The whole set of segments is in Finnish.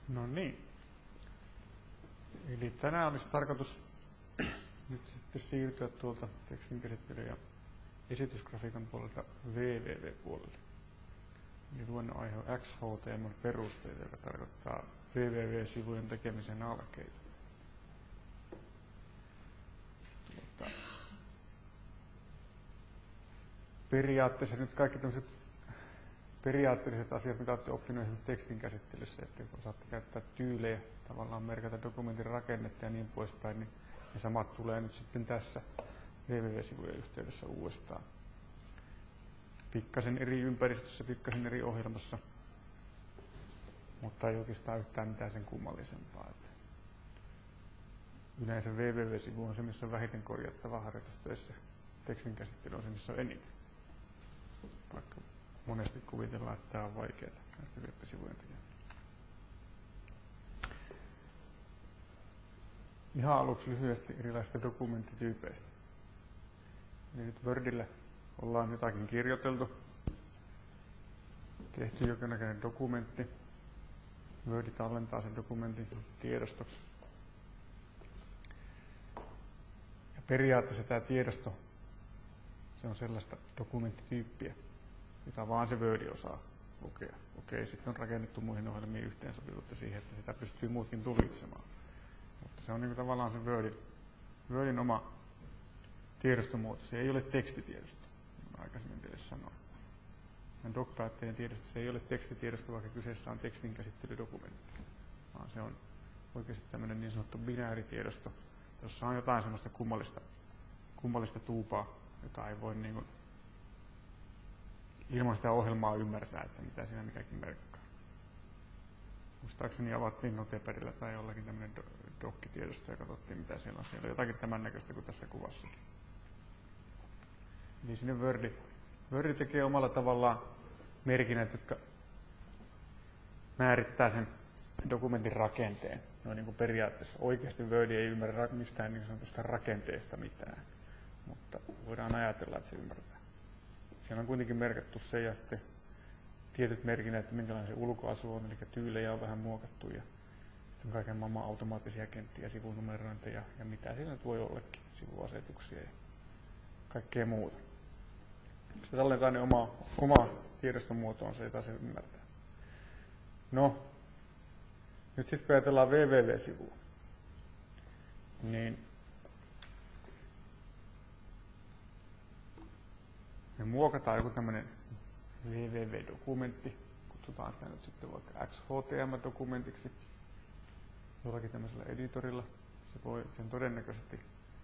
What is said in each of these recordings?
No niin. Eli tänään olisi tarkoitus nyt sitten siirtyä tuolta tekstinkäsittelyn ja esitysgrafiikan puolelta www-puolelle. Eli luonnonaihe on XHTML-perusteita, joka tarkoittaa www-sivujen tekemisen alkeita. Periaatteessa nyt kaikki tämmöiset periaatteelliset asiat, mitä olette oppineet esimerkiksi tekstin käsittelyssä, että kun saatte käyttää tyylejä, tavallaan merkata dokumentin rakennetta ja niin poispäin, niin ne samat tulee nyt sitten tässä www-sivujen yhteydessä uudestaan. Pikkasen eri ympäristössä, pikkasen eri ohjelmassa, mutta ei oikeastaan yhtään mitään sen kummallisempaa. Yleensä www-sivu on se, missä on vähiten korjattavaa harjoitustöissä. Tekstin käsittely on se, missä on eniten. Vaikka monesti kuvitellaan, että tämä on vaikeaa näistä web-sivujen tekemistä. Ihan aluksi lyhyesti erilaisista dokumenttityypeistä. Eli nyt Wordille ollaan jotakin kirjoiteltu, tehty jonkinnäköinen dokumentti. Word tallentaa sen dokumentin tiedostoksi. Ja periaatteessa tämä tiedosto, se on sellaista dokumenttityyppiä, jota vaan se Word osaa lukea. Okei, sitten on rakennettu muihin ohjelmiin yhteensopivuutta siihen, että sitä pystyy muutkin tulkitsemaan. Mutta se on niin kuin tavallaan se Wordin oma tiedostomuoto. Se ei ole tekstitiedosto, niin aikaisemmin teille sanoin. Doc-päätteen tiedosto, se ei ole tekstitiedosto, vaikka kyseessä on tekstinkäsittelydokumentti, vaan se on oikeasti tämmöinen niin sanottu binääritiedosto, jossa on jotain semmoista kummallista tuupaa, jota ei voi niin kuin ilman sitä ohjelmaa ymmärtää, että mitä siinä mikäkin merkkaa. Muistaakseni avattiin Notepadilla tai jollakin tämmöinen dokkitiedosto ja katsottiin mitä siellä on. Siellä on jotakin tämän näköistä kuin tässä kuvassa. Eli sinne Word tekee omalla tavallaan merkinnät, jotka määrittää sen dokumentin rakenteen. No niin kuin periaatteessa oikeasti Word ei ymmärrä mistään niin sanotusta rakenteesta mitään, mutta voidaan ajatella, että se ymmärtää. Siellä on kuitenkin merkattu se ja sitten tietyt merkinnät, että minkälainen se ulkoasu on, eli tyylejä on vähän muokattu ja sitten kaiken maailman automaattisia kenttiä, sivunumerointeja ja mitä siinä nyt voi ollakin, sivuasetuksia ja kaikkea muuta. Sitten tallentaa ne oma tiedostomuotoon se, jota se ymmärtää. No, nyt sitten kun ajatellaan www-sivua, niin me muokataan joku tämmöinen www-dokumentti, kutsutaan sitä nyt sitten vaikka XHTML-dokumentiksi jollakin tämmöisellä editorilla. Sen todennäköisesti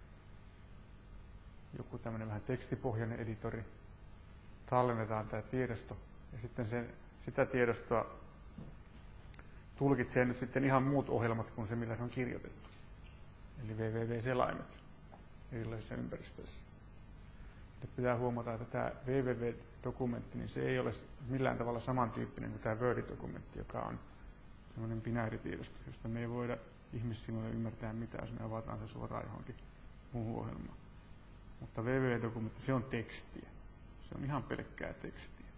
joku tämmöinen vähän tekstipohjainen editori. Tallennetaan tämä tiedosto ja sitten sitä tiedostoa tulkitsee nyt sitten ihan muut ohjelmat kuin se, millä se on kirjoitettu. Eli www-selaimet erilaisissa ympäristöissä. Nyt pitää huomata, että tämä www-dokumentti, niin se ei ole millään tavalla samantyyppinen kuin tämä Word-dokumentti, joka on semmoinen binääritiedosto, josta me ei voida ihmissilmiä ymmärtää mitään, jos me avataan se suoraan johonkin muuhun ohjelmaan. Mutta www-dokumentti, se on tekstiä. Se on ihan pelkkää tekstiä,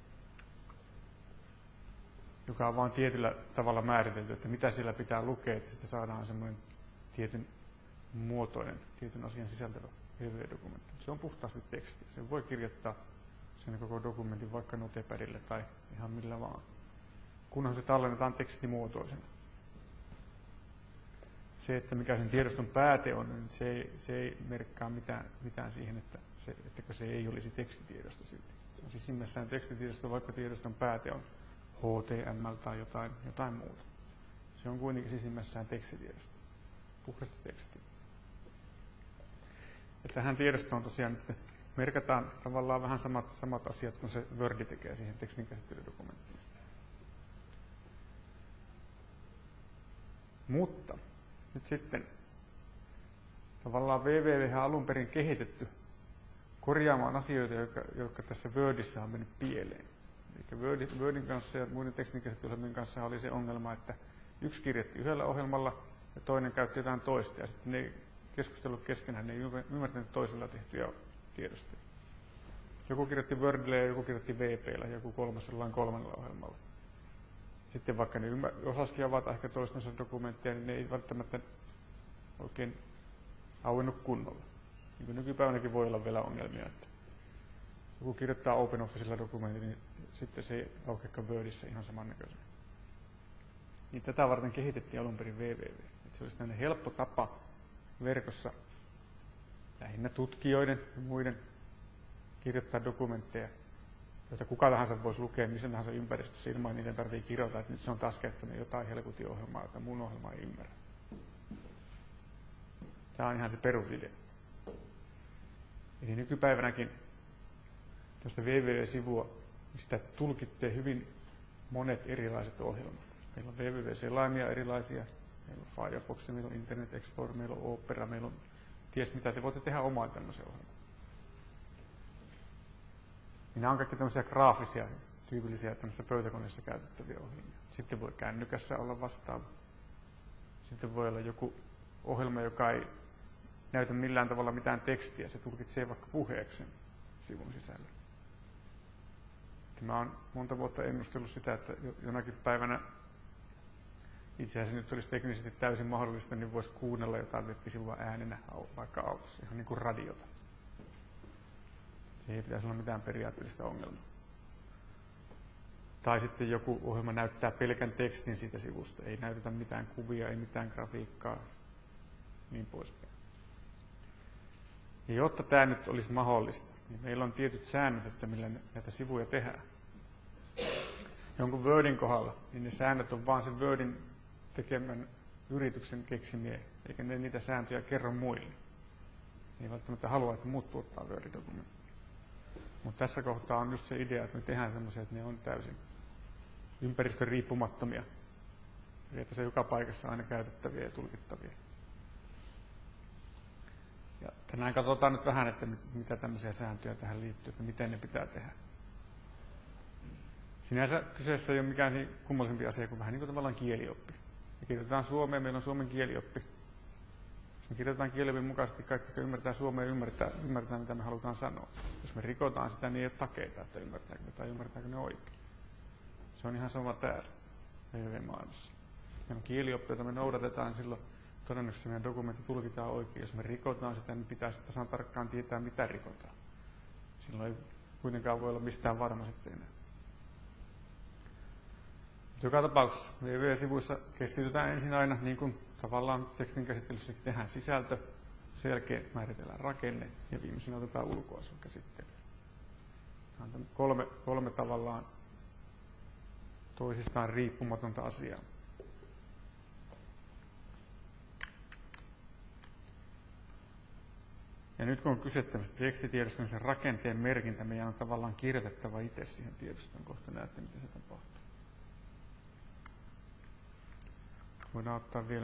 joka on vain tietyllä tavalla määritelty, että mitä siellä pitää lukea, että sitten saadaan semmoinen tietyn muotoinen, tietyn asian sisältävä www-dokumentti. Se on puhtaasti tekstiä. Se voi kirjoittaa sen koko dokumentin vaikka Notepadille tai ihan millä vaan, kunhan se tallennetaan tekstimuotoisena. Se, että mikä sen tiedoston pääte on, niin se ei merkkaa mitään siihen, että se ei olisi tekstitiedosto silti. Se on sisimmässään tekstitiedosto, vaikka tiedoston pääte on HTML tai jotain muuta. Se on kuitenkin sisimmässään tekstitiedosto. Puhdasta tekstiä. Ja tähän tiedostoon tosiaan nyt merkataan tavallaan vähän samat asiat kuin se Word tekee siihen tekstinkäsittelydokumenttiin. Mutta nyt sitten tavallaan www on alun perin kehitetty korjaamaan asioita, jotka tässä Wordissä on mennyt pieleen. Eli Wordin kanssa ja muiden tekstinkäsittelyohjelmien kanssa oli se ongelma, että yksi kirjoitti yhdellä ohjelmalla ja toinen käytti jotain toista. Ja sitten ne keskustelut keskenään, ne ei ymmärtänyt toisella tehtyjä tiedostoja. Joku kirjoitti Wordille ja joku kirjoitti VP:llä ja joku kolmas jollain kolmannella ohjelmalla. Sitten vaikka ne osaskin avata ehkä toistensa dokumentteja, niin ne ei välttämättä oikein auennu kunnolla. Niin kuin nykypäivänäkin voi olla vielä ongelmia, että joku kirjoittaa OpenOfficella dokumentin, niin sitten se ei aukeakaan Wordissä ihan samannäköisenä. Niin tätä varten kehitettiin alun perin www. Että se olisi tämmöinen helppo tapa verkossa lähinnä tutkijoiden ja muiden kirjoittaa dokumentteja, joita kuka tahansa voisi lukea missä tahansa ympäristössä ilman, niiden tarvitsee kirjoittaa, että nyt se on taas käyttänyt jotain helkutin ohjelmaa, jota mun ohjelma ei ymmärrä. Tämä on ihan se perusidea. Eli nykypäivänäkin tuosta www-sivua, niin sitä tulkittee hyvin monet erilaiset ohjelmat. Meillä on www-selaimia erilaisia, meillä on Firefox, meillä on Internet Explorer, meillä on Opera, meillä on ties mitä, te voitte tehdä omaa tämmöisen ohjelman. Nämä on kaikki tämmöisiä graafisia, tyypillisiä tämmöisissä pöytäkoneissa käytettäviä ohjelmia. Sitten voi kännykässä olla vastaava. Sitten voi olla joku ohjelma, joka ei näytä millään tavalla mitään tekstiä. Se tulkitsee vaikka puheeksi sivun sisällä. Mä oon monta vuotta ennustellut sitä, että jonakin päivänä itse asiassa nyt olisi teknisesti täysin mahdollista, niin voisi kuunnella jotain web-sivua äänenä vaikka autossa, ihan niin kuin radiota. Se ei pitäisi olla mitään periaatteellista ongelmaa. Tai sitten joku ohjelma näyttää pelkän tekstin siitä sivusta, ei näytetä mitään kuvia, ei mitään grafiikkaa, niin poispäin. Ja jotta tämä nyt olisi mahdollista, niin meillä on tietyt säännöt, että millä näitä sivuja tehdään. Jonkun Wordin kohdalla, niin ne säännöt on vaan sen Wordin tekemän yrityksen keksimiä, eikä ne niitä sääntöjä kerro muille. Ne ei välttämättä halua, että muut tuottaa Word-dokumentteja. Mutta tässä kohtaa on just se idea, että me tehdään semmoisia, että ne on täysin ympäristön riippumattomia. Eli että se joka paikassa aina käytettäviä ja tulkittavia. Ja tänään katsotaan nyt vähän, että mitä tämmöisiä sääntöjä tähän liittyy, että miten ne pitää tehdä. Sinänsä kyseessä ei ole mikään kummallisempi asia kuin vähän niin kuin tavallaan kielioppi. Me kirjoitetaan suomeen, meillä on suomen kielioppi. Jos me kirjoitetaan kieliopin mukaisesti, kaikki, jotka ymmärtää suomea, ymmärtää mitä me halutaan sanoa. Jos me rikotaan sitä, niin ei ole takeita, että ymmärtääkö me tai ymmärtääkö ne oikein. Se on ihan sama täällä www-maailmassa. Meillä on kielioppi, jota me noudatetaan, niin silloin todennäköisesti meidän dokumentti tulkitaan oikein. Jos me rikotaan sitä, niin pitäisi tasan tarkkaan tietää, mitä rikotaan. Silloin ei kuitenkaan voi olla mistään varma sitten enää. Joka tapauksessa www-sivuissa keskitytään ensin aina, niin kuin tavallaan tekstin käsittelyssäkin tehdään sisältö, sen jälkeen määritellään rakenne ja viimeisenä otetaan ulkoasun käsittely. Tämä on kolme tavallaan toisistaan riippumatonta asiaa. Ja nyt kun on kyse tämmöistä tekstitiedosta, niin sen rakenteen merkintä meidän on tavallaan kirjoitettava itse siihen tiedostoon. Kohta näette, miten se tapahtuu. Voidaan ottaa vielä,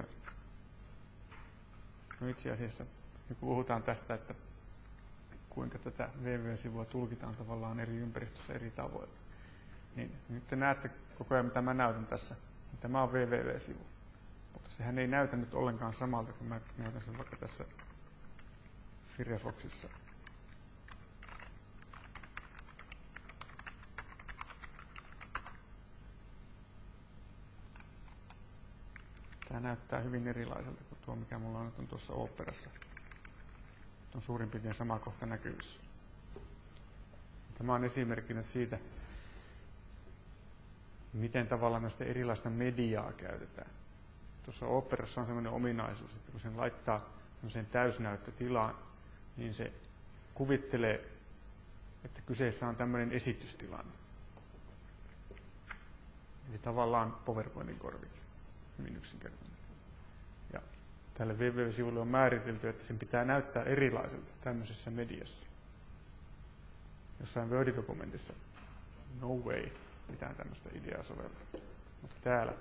no itse asiassa, kun puhutaan tästä, että kuinka tätä www-sivua tulkitaan tavallaan eri ympäristössä eri tavoilla, niin nyt te näette koko ajan, mitä mä näytän tässä. Tämä on www-sivu, mutta sehän ei näytä nyt ollenkaan samalta, kun mä näytän sen vaikka tässä Firefoxissa. Tämä näyttää hyvin erilaiselta kuin tuo, mikä mulla on nyt tuossa Operassa. On suurin piirtein sama kohta näkyvissä. Tämä on esimerkki nyt siitä, miten tavallaan näistä erilaista mediaa käytetään. Tuossa Operassa on sellainen ominaisuus, että kun sen laittaa tämmöiseen täysnäyttötilaan, niin se kuvittelee, että kyseessä on tämmöinen esitystilanne. Eli tavallaan PowerPointin korvike. Hyvin yksinkertainen. Ja tälle www-sivulle on määritelty, että sen pitää näyttää erilaiselta tämmöisessä mediassa. Jossain Word-dokumentissa, no way, mitään tämmöistä ideaa soveltaa. Mutta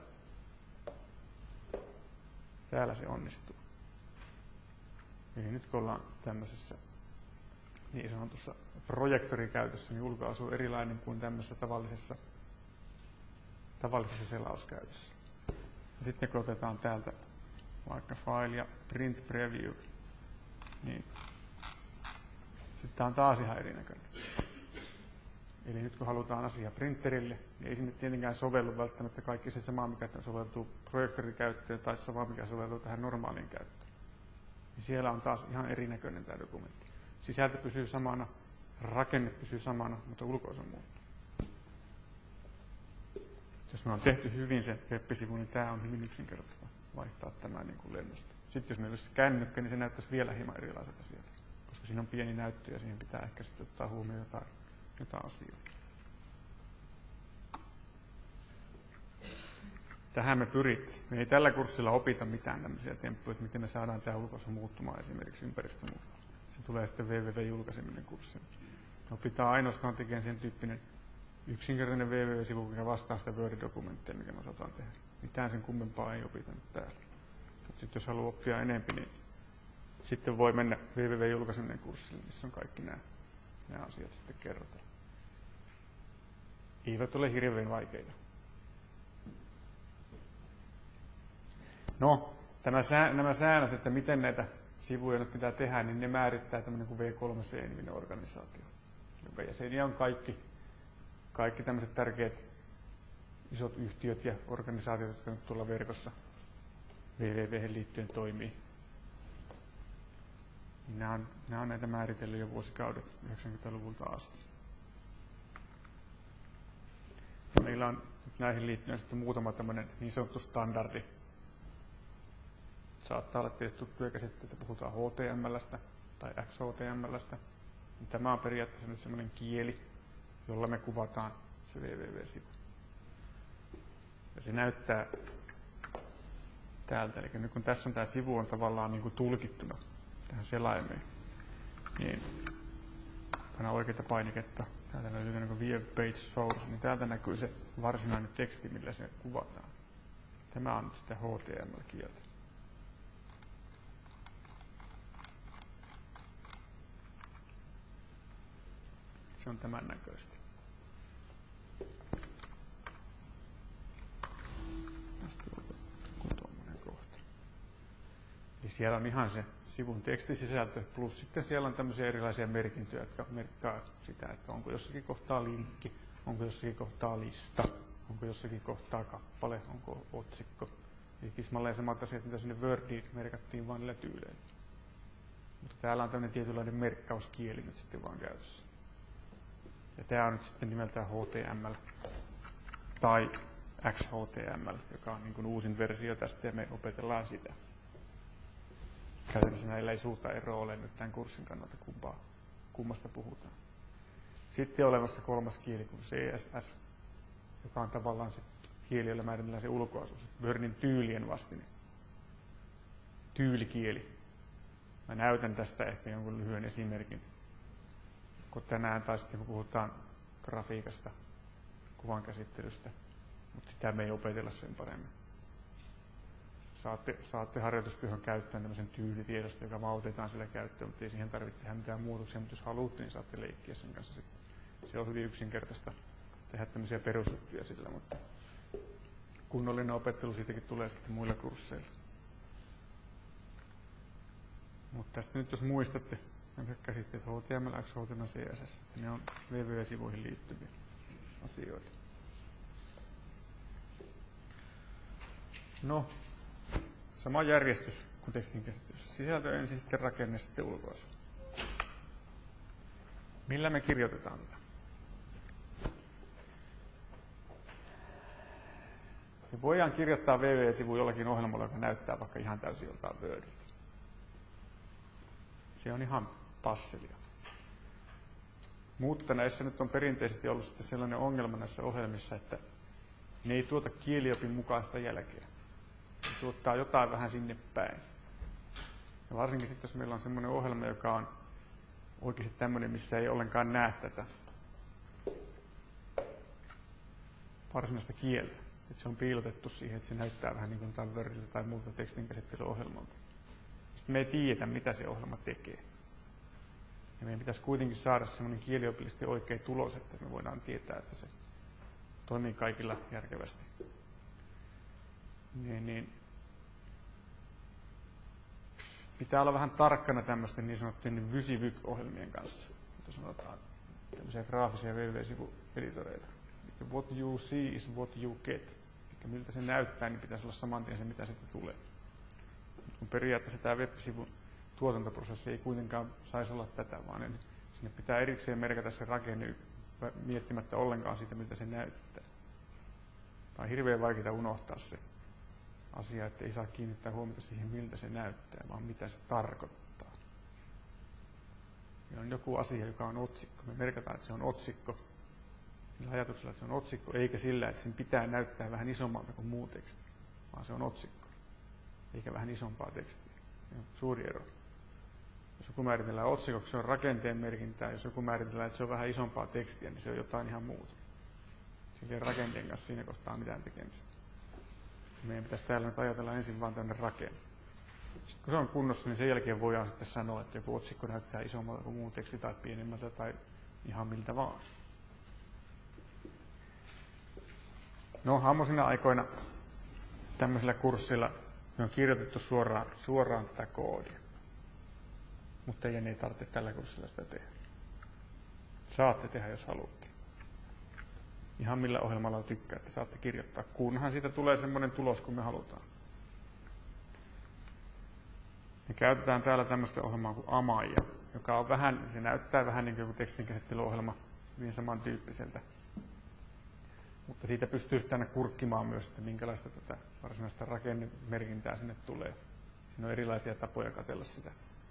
täällä se onnistuu. Eli nyt kun ollaan tämmöisessä niin sanotussa projektorikäytössä, niin ulkoasu on erilainen kuin tämmöisessä tavallisessa selauskäytössä. Ja sitten kun otetaan täältä vaikka file ja print preview, niin sitten tämä on taas ihan erinäköinen. Eli nyt kun halutaan asiaa printerille, niin ei sinne tietenkään sovellu välttämättä kaikki se sama, mikä soveltuu projektorikäyttöön tai sama, mikä soveltuu tähän normaaliin käyttöön. Niin siellä on taas ihan erinäköinen tämä dokumentti. Sisältö pysyy samana, rakenne pysyy samana, mutta ulkoasu muuttuu. Jos me on tehty hyvin se web-sivu, niin tämä on hyvin yksinkertaista vaihtaa tämä niin kuin lennosta. Sitten jos meillä olisi kännykkä, niin se näyttäisi vielä hieman erilaiselta sieltä, koska siinä on pieni näyttö ja siihen pitää ehkä sitten ottaa huomioon jotain asioita. Tähän me pyrittäisiin. Me ei tällä kurssilla opita mitään tämmöisiä temppuja, että miten me saadaan tämä ulkoasu muuttumaan esimerkiksi ympäristömuutolla. Se tulee sitten www-julkaiseminen kurssilla. Me opitaan ainoastaan tekemään sen tyyppinen yksinkertainen www-sivu, mikä vastaa sitä Word-dokumenttia, mikä me osataan tehdä. Mitään sen kummempaa ei opita nyt täällä. Mutta sitten jos haluaa oppia enemmän, niin sitten voi mennä www-julkaiseminen kurssille, missä on kaikki nämä asiat sitten kerrotaan. Eivät ole hirveän vaikeita. No, nämä säännöt, että miten näitä sivuja nyt pitää tehdä, niin ne määrittää tämmöinen kuin V3C-niminen organisaatio, jonka jäseniä on kaikki tämmöiset tärkeät isot yhtiöt ja organisaatiot, jotka nyt tuolla verkossa www:hen liittyen toimii. Nämä on näitä määritellyt jo vuosikaudet 90-luvulta asti. Ja meillä on näihin liittyen sitten muutama tämmöinen niin sanottu standardi. Saattaa olla tietysti tuttuja käsitteitä, puhutaan HTML:stä tai XHTML:stä. Tämä on periaatteessa nyt semmoinen kieli, jolla me kuvataan se www-sivu. Ja se näyttää täältä. Eli nyt kun tässä on tämä sivu on tavallaan niin kuin tulkittuna tähän selaimeen, niin painaa oikeita painiketta. Täältä löytyy niin kuin view page source, niin täältä näkyy se varsinainen teksti, millä se kuvataan. Tämä on nyt sitä HTML-kieltä. Se on tämän näköistä. Tästä on tuommoinen kohta. Eli siellä on ihan se sivun tekstisisältö, plus sitten siellä on tämmöisiä erilaisia merkintöjä, jotka merkkaa sitä, että onko jossakin kohtaa linkki, onko jossakin kohtaa lista, onko jossakin kohtaa kappale, onko otsikko. Eli tismalleen samat asiat, mitä sinne Wordiin merkattiin vain niillä tyyleillä. Mutta täällä on tämmöinen tietynlainen merkkauskieli nyt sitten vaan käytössä. Ja tämä on nyt sitten nimeltään HTML tai XHTML, joka on niin kuin uusin versio tästä ja me opetellaan sitä. Käytännössä näillä ei suurta eroa ole nyt tämän kurssin kannalta, kummasta puhutaan. Sitten on olemassa kolmas kieli kuin CSS, joka on tavallaan se kieli, jolla määritellään se ulkoasu, Wordin tyylien vastine. Tyylikieli. Mä näytän tästä ehkä jonkun lyhyen esimerkin. Kun tänään tai sitten kun puhutaan grafiikasta, kuvan käsittelystä, mutta sitä me ei opetella sen paremmin. Saatte harjoitustyöhön käyttöön tämmöisen tyylitiedoston, joka otetaan sillä käyttöön, mutta ei siihen tarvitse tehdä mitään muutoksia, mutta jos haluatte, niin saatte leikkiä sen kanssa sitten. Se on hyvin yksinkertaista tehdä tämmöisiä perusjuttuja sillä, mutta kunnollinen opettelu siitäkin tulee sitten muilla kursseilla. Mutta tästä nyt jos muistatte, nämä käsitteet HTML, XHTML, CSS, että ne on www-sivuihin liittyviä asioita. No, sama järjestys kuin tekstin käsittelyssä. Sisältö ensin, sitten rakenne, sitten ulkoasu. Millä me kirjoitetaan tätä? Me voidaan kirjoittaa www-sivu jollakin ohjelmalla, joka näyttää vaikka ihan täysin joltain Wordilta. Se on ihan passelia. Mutta näissä nyt on perinteisesti ollut sitten sellainen ongelma näissä ohjelmissa, että ne ei tuota kieliopin mukaista jälkeä. Ne tuottaa jotain vähän sinne päin. Ja varsinkin sitten, jos meillä on sellainen ohjelma, joka on oikeasti tämmöinen, missä ei ollenkaan näe tätä varsinaista kieltä. Että se on piilotettu siihen, että se näyttää vähän niin kuin jotain Wordilta tai muuta tekstinkäsittelyohjelmalta. Sitten me ei tiedetä, mitä se ohjelma tekee. Ja meidän pitäisi kuitenkin saada semmoinen kieliopillisesti oikea tulos, että me voidaan tietää, että se toimii kaikilla järkevästi. Niin pitää olla vähän tarkkana tämmöisten niin sanottujen VYSIVYK-ohjelmien kanssa. Mutta sanotaan tämmöisiä graafisia www-sivueditoreita. What you see is what you get. Eli miltä se näyttää, niin pitäisi olla saman tien se, mitä siitä tulee. Kun periaatteessa tämä web-sivun tuotantoprosessi ei kuitenkaan saisi olla tätä, vaan sinne pitää erikseen merkata se rakenne miettimättä ollenkaan siitä, miltä se näyttää. Tämä on hirveän vaikeaa unohtaa se asia, että ei saa kiinnittää huomiota siihen, miltä se näyttää, vaan mitä se tarkoittaa. Meillä on joku asia, joka on otsikko. Me merkataan, että se on otsikko. Sillä ajatuksella, että se on otsikko, eikä sillä, että sen pitää näyttää vähän isommalta kuin muu teksti, vaan se on otsikko, eikä vähän isompaa tekstiä. Se on suuri ero. Jos joku määritellään otsikoksi, se on rakenteen merkintää. Jos joku määritellään, että se on vähän isompaa tekstiä, niin se on jotain ihan muuta. Sillä ei rakenteen kanssa siinä kohtaa mitään tekemistä. Meidän pitäisi täällä nyt ajatella ensin vaan tämmöinen rakenne. Sitten kun se on kunnossa, niin sen jälkeen voidaan sitten sanoa, että joku otsikko näyttää isommalta kuin muu teksti tai pienemmältä tai ihan miltä vaan. No, ammoisina aikoina tämmöisellä kurssilla me on kirjoitettu suoraan tätä koodia. Mutta teidän ei tarvitse tällä kurssilla sitä tehdä. Saatte tehdä, jos haluatte. Ihan millä ohjelmalla tykkäätte, saatte kirjoittaa, kunhan siitä tulee semmoinen tulos, kun me halutaan. Me käytetään täällä tämmöistä ohjelmaa kuin Amaja, joka on vähän, se näyttää vähän niin kuin joku tekstinkäsittelyohjelma, hyvin samantyyppiseltä. Mutta siitä pystyy sitten aina kurkkimaan myös, että minkälaista tätä varsinaista rakennemerkintää sinne tulee. Siinä on erilaisia tapoja katsella sitä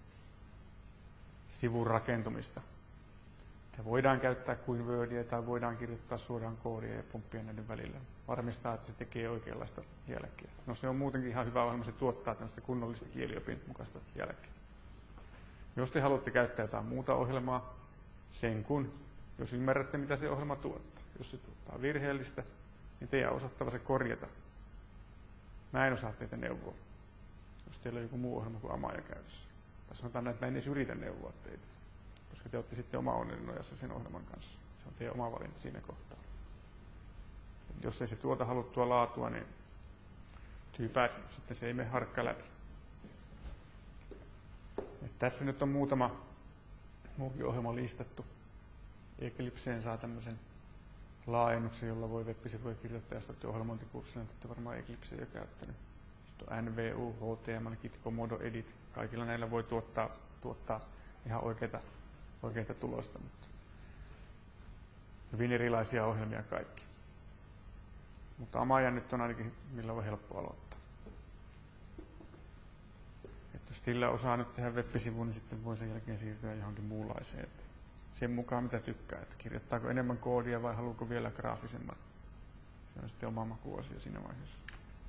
sivun rakentumista. Sitä voidaan käyttää kuin Wordia tai voidaan kirjoittaa suoraan koodia ja pumppia näiden välillä. Varmistaa, että se tekee oikeanlaista jälkeä. No se on muutenkin ihan hyvä ohjelma, se tuottaa tämmöistä kunnollista kieliopin mukaista jälkeä. Jos te haluatte käyttää jotain muuta ohjelmaa, sen kun, jos ymmärrätte mitä se ohjelma tuottaa. Jos se tuottaa virheellistä, niin teidän on osattava se korjata. Mä en osaa teitä neuvoa, jos teillä on joku muu ohjelma kuin Amaja käytössä. Tai sanotaan, että mä en edes yritä neuvoa teitä, koska te olette sitten oma onnellinen nojassa sen ohjelman kanssa. Se on teidän oma valinta siinä kohtaa. Jos ei se tuota haluttua laatua, niin tyypää, sitten se ei mene harkka läpi. Et tässä nyt on muutama muukin ohjelma listattu. Eclipseen saa tämmöisen laajennuksen, jolla voi web-sivuja kirjoittaa, jos olette ohjelmointikurssilla, niin olette varmaan Eclipseen jo käyttänyt. Sitten on NVU, HTML, Git, Komodo, Edit. Kaikilla näillä voi tuottaa ihan oikeita tulosta, mutta hyvin erilaisia ohjelmia kaikki. Mutta Amaja nyt on ainakin, millä on helppo aloittaa. Et jos sillä osaa nyt tehdä web-sivun, niin sitten voi sen jälkeen siirtyä johonkin muunlaiseen. Sen mukaan mitä tykkää, että kirjoittaako enemmän koodia vai haluaako vielä graafisemman. Se on sitten oma makuasia siinä vaiheessa.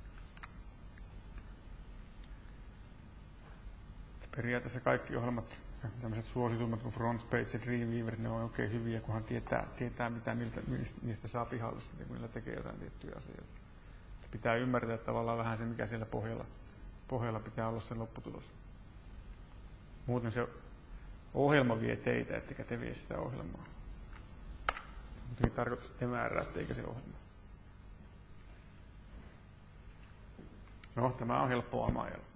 Periaatteessa kaikki ohjelmat, tämmöiset suositummat kuin FrontPage ja Dreamweaver, ne on oikein hyviä, kunhan tietää mitä niistä saa pihalle sitten, kun niillä tekee jotain tiettyjä asioita. Pitää ymmärtää tavallaan vähän se, mikä siellä pohjalla pitää olla se lopputulos. Muuten se ohjelma vie teitä, ettekä te vie sitä ohjelmaa. Mutta tarkoitus, että te määräätte, eikä se ohjelma. No, tämä on helppoa Amajalla.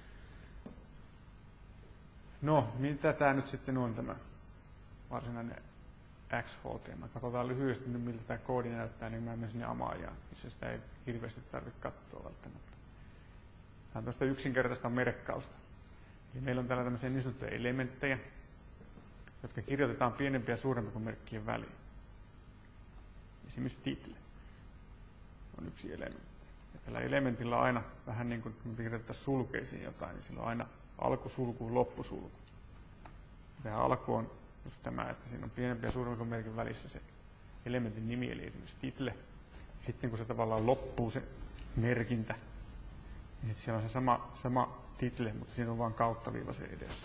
No, mitä tämä nyt sitten on, tämä varsinainen XHTML? Katsotaan lyhyesti nyt, miltä tämä koodi näyttää, niin mä menen sinne Amajaan, missä sitä ei hirveästi tarvitse katsoa välttämättä. Tämä on tästä yksinkertaista merkkausta. Eli meillä on täällä tämmöisiä niin sanottuja elementtejä, jotka kirjoitetaan pienempiä ja suurempia kuin merkkien väliin. Esimerkiksi title on yksi elementti. Ja tällä elementillä on aina vähän niin kuin me kirjoitettaisiin sulkeisiin jotain, niin sillä on aina alkusulku, loppusulku. Tämä alku on just tämä, että siinä on pienempi ja suurempi kuin merkin välissä se elementin nimi, eli esimerkiksi title. Sitten kun se tavallaan loppuu se merkintä, niin siellä on se sama title, mutta siinä on vain kauttaviiva se edessä.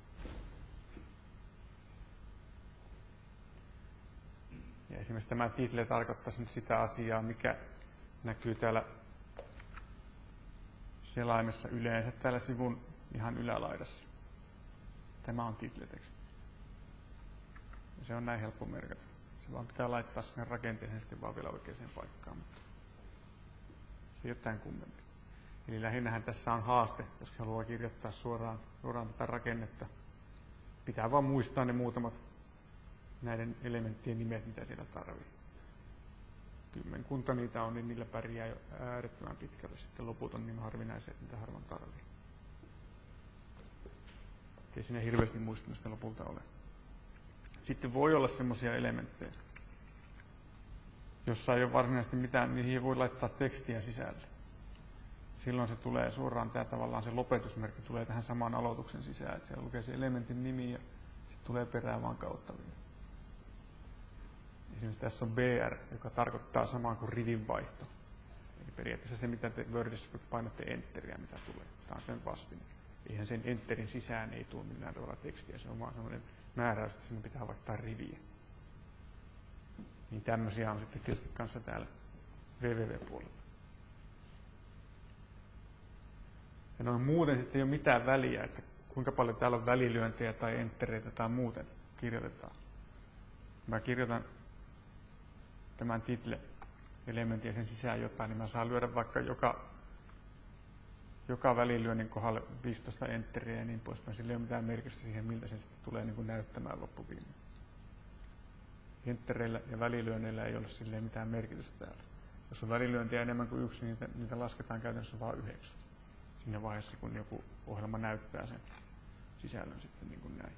Ja esimerkiksi tämä title tarkoittaisi nyt sitä asiaa, mikä näkyy täällä selaimessa yleensä täällä sivun ihan ylälaidassa. Tämä on title-teksti. Ja se on näin helppo merkata. Se vaan pitää laittaa sinne rakenteeseen sitten vaan vielä oikeaan paikkaan, mutta se ei ole tämän kummempi. Eli lähinnähän tässä on haaste, jos haluaa kirjoittaa suoraan tätä rakennetta. Pitää vaan muistaa ne muutamat näiden elementtien nimet, mitä siellä tarvii. Kymmenkunta niitä on, niin niillä pärjää jo äärettömän pitkälle. Sitten loput on niin harvinaisia, että niitä harvoin tarvii. Ei siinä hirveästi muistamista lopulta ole. Sitten voi olla semmoisia elementtejä, jossa ei ole varsinaisesti mitään, niihin ei voi laittaa tekstiä sisälle. Silloin se tulee suoraan, tavallaan se lopetusmerkki tulee tähän samaan aloituksen sisään, että siellä lukee se elementin nimi ja sitten tulee perään vaan kautta. Esimerkiksi tässä on BR, joka tarkoittaa samaa kuin rivinvaihto. Eli periaatteessa se, mitä te Wordissä painatte enteriä, mitä tulee. Tämä on sen vastine. Eihän sen enterin sisään ei tule millään tavalla tekstiä, se on vaan sellainen määräys, että sinne pitää vaihtaa riviä. Niin tämmöisiä on sitten tietysti kanssa täällä www-puolella. Ja noin muuten sitten ei ole mitään väliä, että kuinka paljon täällä on välilyöntejä tai entereitä tai muuten kirjoitetaan. Mä kirjoitan tämän title-elementin ja sen sisään jotain, niin mä saan lyödä vaikka joka välilyönnin kohdalle 15 enteriä ja niin poispäin. Sillä ei ole mitään merkitystä siihen, miltä se sitten tulee niin kuin näyttämään loppuviimein. Entereillä ja välilyönneillä ei ole silleen mitään merkitystä täällä. Jos on välilyöntiä enemmän kuin yksi, niin niitä lasketaan käytännössä vain 9. Siinä vaiheessa, kun joku ohjelma näyttää sen sisällön sitten niin kuin näin.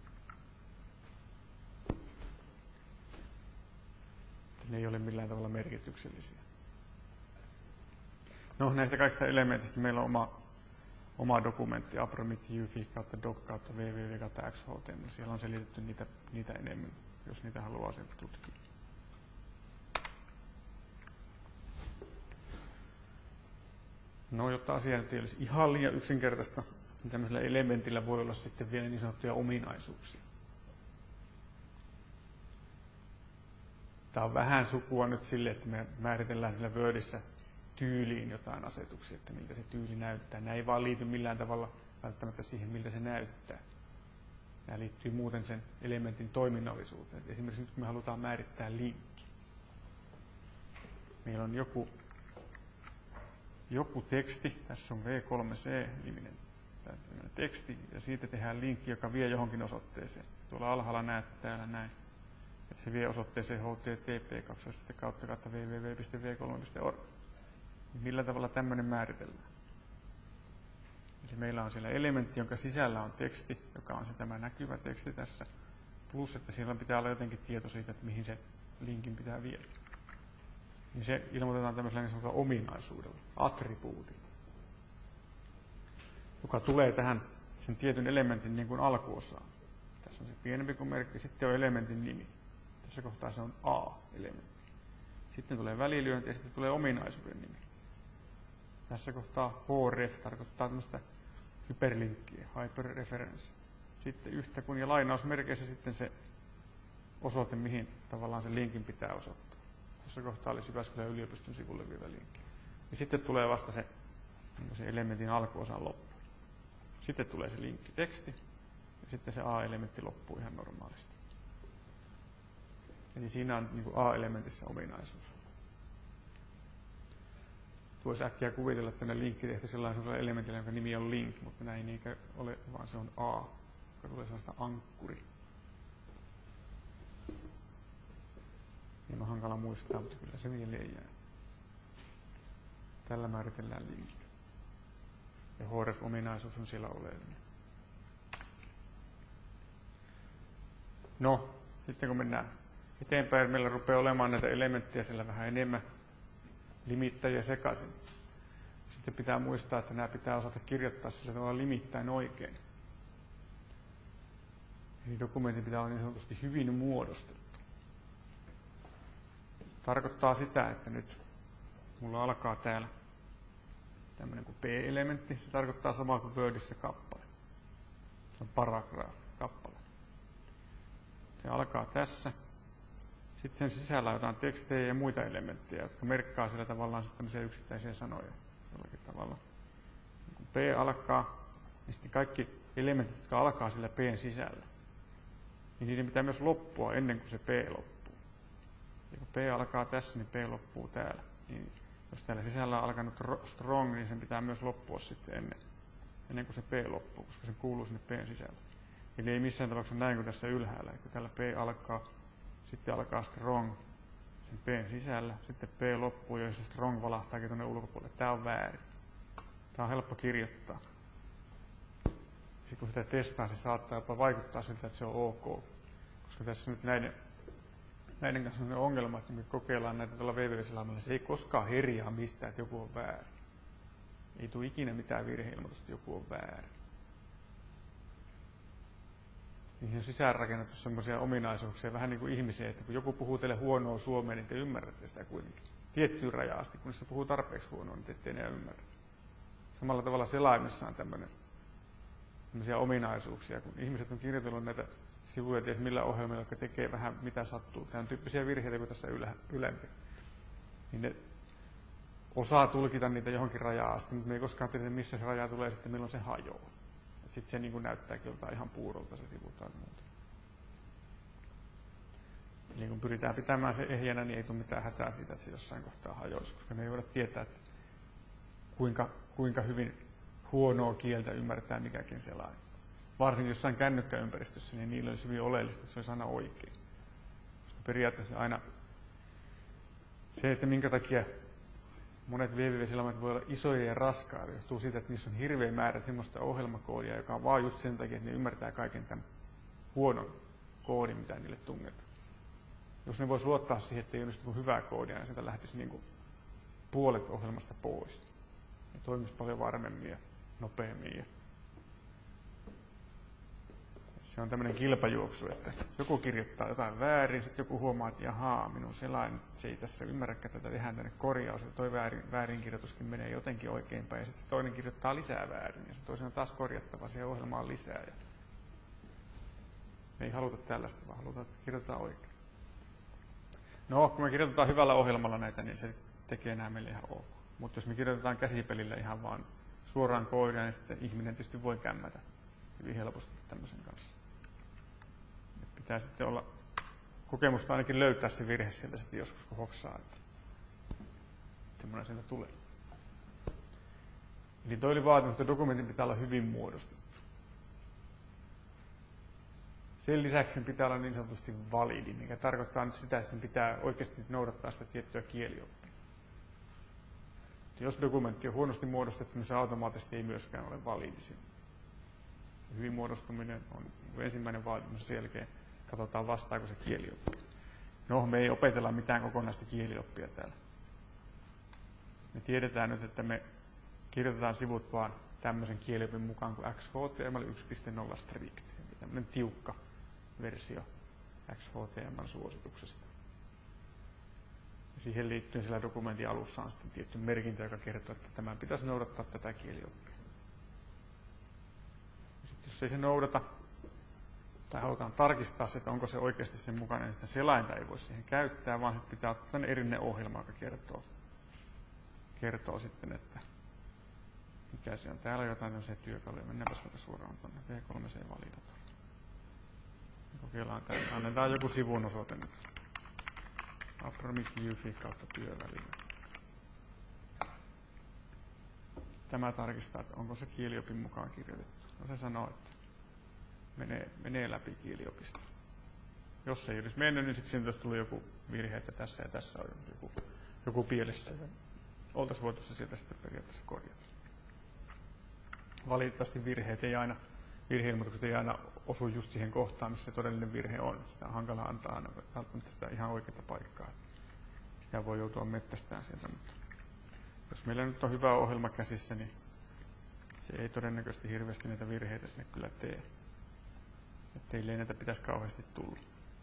Ne ei ole millään tavalla merkityksellisiä. No, näistä kaikista elementistä meillä on oma dokumentti, apromit uv kautta doc kautta www kautta xhtml. Siellä on selitetty niitä enemmän, jos niitä haluaa sieltä tutkia. No, jotta asia nyt ei olisi ihan liian yksinkertaista, niin tämmöisellä elementillä voi olla sitten vielä niin sanottuja ominaisuuksia. Tämä on vähän sukua nyt sille, että me määritellään sillä Wordissä tyyliin jotain asetuksia, että miltä se tyyli näyttää. Nämä ei vaan liity millään tavalla välttämättä siihen, miltä se näyttää. Nämä liittyy muuten sen elementin toiminnallisuuteen. Esimerkiksi nyt kun me halutaan määrittää linkki. Meillä on joku teksti, tässä on V3C-niminen teksti, ja siitä tehdään linkki, joka vie johonkin osoitteeseen. Tuolla alhaalla näette täällä näin. Että se vie osoitteeseen http://www.v3.org. Millä tavalla tämmöinen määritellään? Eli meillä on siellä elementti, jonka sisällä on teksti, joka on se tämä näkyvä teksti tässä, plus että siellä pitää olla jotenkin tieto siitä, että mihin se linkin pitää viedä. Niin se ilmoitetaan tämmöisellä niin sanotulla ominaisuudella, attribuutilla, joka tulee tähän sen tietyn elementin niin kuin alkuosaan. Tässä on se pienempi kuin merkki, sitten on elementin nimi. Tässä kohtaa se on A-elementti. Sitten tulee välilyönti ja sitten tulee ominaisuuden nimi. Tässä kohtaa href tarkoittaa tämmöistä hyperlinkkiä, hyperreference. Sitten yhtä kun ja lainausmerkeissä sitten se osoite, mihin tavallaan se linkin pitää osoittaa. Tuossa kohtaa oli Jyväskylän yliopiston sivulle vievä linkki. Ja sitten tulee vasta se elementin alkuosan loppu. Sitten tulee se linkkiteksti ja sitten se A-elementti loppuu ihan normaalisti. Eli siinä on niin kuin A-elementissä ominaisuus. Voisi äkkiä kuvitella, että tämmöinen linkki tehty sellaisella elementillä, jonka nimi on link, mutta näin eikä ole, vaan se on A, joka tulee sellaista ankkuri. Niin on hankala muistaa, mutta kyllä se mieleen jää. Tällä määritellään linkki. Ja href-ominaisuus on siellä oleellinen. No, sitten kun mennään eteenpäin, meillä rupeaa olemaan näitä elementtejä siellä vähän enemmän, limittäjiä sekaisin. Sitten pitää muistaa, että nämä pitää osata kirjoittaa sillä tavalla limittäin oikein. Eli dokumentin pitää olla niin sanotusti hyvin muodostettu. Tarkoittaa sitä, että nyt mulla alkaa täällä tämmöinen kuin P-elementti. Se tarkoittaa samaa kuin Wordissä kappale. Se on paragraph, kappale. Se alkaa tässä. Sitten sen sisällä on jotain tekstejä ja muita elementtejä, jotka merkkaa sillä tavallaan tämmöisiä yksittäisiä sanoja. Jollakin tavalla. Kun P alkaa, niin sitten kaikki elementit, jotka alkaa sillä P:n sisällä, niin niiden pitää myös loppua ennen kuin se P loppuu. Ja kun P alkaa tässä, niin P loppuu täällä. Niin jos täällä sisällä on alkanut strong, niin sen pitää myös loppua sitten ennen kuin se P loppuu, koska se kuuluu sinne P:n sisälle. Eli ei missään tapauksessa näin kuin tässä ylhäällä. Kun täällä P alkaa, sitten alkaa strong sen P sisällä, sitten P loppuu ja se strong valahtaakin tuonne ulkopuolelle. Tää on väärin. Tää on helppo kirjoittaa. Ja kun sitä testaa, se saattaa jopa vaikuttaa siltä, että se on ok. Koska tässä nyt näiden kanssa on ongelma, että me kokeillaan näitä tuolla www-selaimella, se ei koskaan herjaa mistään, että joku on väärin. Ei tule ikinä mitään virheilmoitusta, että joku on väärin. Niihin on sisäänrakennettu sellaisia ominaisuuksia, vähän niin kuin ihmisiä, että kun joku puhuu teille huonoa suomea, niin te ymmärrätte sitä kuitenkin. Tiettyyn rajaan asti, kun se puhuu tarpeeksi huonoa, niin te ette enää ymmärrä. Samalla tavalla selaimessa on tämmöisiä ominaisuuksia, kun ihmiset on kirjoitellut näitä sivuja ties millä ohjelmilla, jotka tekee vähän mitä sattuu. Tämän tyyppisiä virheitä kuin tässä ylempi. Niin ne osaa tulkita niitä johonkin rajaan asti, mutta me ei koskaan tiedä, missä se raja tulee sitten, milloin se hajoaa. Sitten se niin kuin näyttääkin joltain ihan puurolta se sivu tai muuta. Eli kun pyritään pitämään se ehjänä, niin ei tule mitään hätää siitä, että se jossain kohtaa hajoisi, koska me ei voida tietää, että kuinka hyvin huonoa kieltä ymmärtää mikäkin selain. Varsinkin jossain kännykkäympäristössä, niin niillä olisi hyvin oleellista, että se olisi aina oikein. Koska periaatteessa aina se, että minkä takia monet www-selaimet voi olla isoja ja raskaita, johtuu siitä, että niissä on hirveä määrä sellaista ohjelmakoodia, joka on vaan just sen takia, että ne ymmärtää kaiken tämän huonon koodin, mitä niille tungetaan. Jos ne voisi luottaa siihen, että ei onnistu hyvää koodia, niin sieltä lähtisi niin kuin puolet ohjelmasta pois. Ne toimisi paljon varmemmin ja nopeammin. Se on tämmöinen kilpajuoksu, että joku kirjoittaa jotain väärin, sitten joku huomaa, että jahaa, minun selain, se ei tässä ymmärräkään tätä, tehdään tänne korjaus, ja toi väärinkirjoituskin menee jotenkin oikeinpäin, ja sitten toinen kirjoittaa lisää väärin, ja se toisen on taas korjattava siihen ohjelmaan lisää. Ja me ei haluta tällaista, vaan halutaan, että kirjoitetaan oikein. No, kun me kirjoitetaan hyvällä ohjelmalla näitä, niin se tekee nämä meille ihan ok. Mutta jos me kirjoitetaan käsipelillä ihan vaan suoraan koodia, niin sitten ihminen tietysti voi kämmätä hyvin helposti tämmöisen kanssa. Pitää sitten olla kokemusta ainakin löytää se virhe sieltä sitten joskus, kun hoksaa, että semmoinen sieltä tulee. Eli toi oli vaatimus, että dokumentin pitää olla hyvin muodostettu. Sen lisäksi sen pitää olla niin sanotusti validi, mikä tarkoittaa nyt sitä, että sen pitää oikeasti noudattaa sitä tiettyä kielioppia. Jos dokumentti on huonosti muodostettu, niin se automaattisesti ei myöskään ole validi. Hyvin muodostuminen on ensimmäinen vaatimus, sen jälkeen katsotaan vastaako se kielioppi. No, me ei opetella mitään kokonaista kielioppia täällä. Me tiedetään nyt, että me kirjoitetaan sivut vaan tämmöisen kieliopin mukaan kuin XHTML 1.0 strict, eli tämmöinen tiukka versio XHTML-suosituksesta. Ja siihen liittyen siellä dokumentin alussa on sitten tietty merkintä, joka kertoo, että tämän pitäisi noudattaa tätä kielioppia. Ja sitten jos ei se noudata, tai halutaan tarkistaa se, että onko se oikeasti sen mukainen, niin sitä selainta ei voi siihen käyttää, vaan sitten pitää ottaa tämmöinen erillinen ohjelma, joka kertoo sitten, että mikä se on. Täällä on jotain tämmöisiä työkaluja. Mennäänpäs vaikka suoraan tuonne V3C-validatorille. Kokeillaan tästä. Annetaan joku sivun osoite nyt. Apromis.ufi kautta työväline. Tämä tarkistaa, että onko se kieliopin mukaan kirjoitettu. No se sanoo, että menee läpi kieliopista. Jos ei olisi mennyt, niin sitten siinä olisi tullut joku virhe, että tässä ja tässä on joku pielessä. Oltaisiin voitu se sieltä sitten periaatteessa korjata. Valitettavasti virheilmoitukset ei aina osu just siihen kohtaan, missä se todellinen virhe on. Sitä on hankala antaa aina välttämättä sitä ihan oikeaa paikkaa. Sitä voi joutua mettästään sieltä. Mutta jos meillä nyt on hyvä ohjelma käsissä, niin se ei todennäköisesti hirveästi näitä virheitä sinne kyllä tee. Että teille ei näitä pitäisi kauheasti tulla.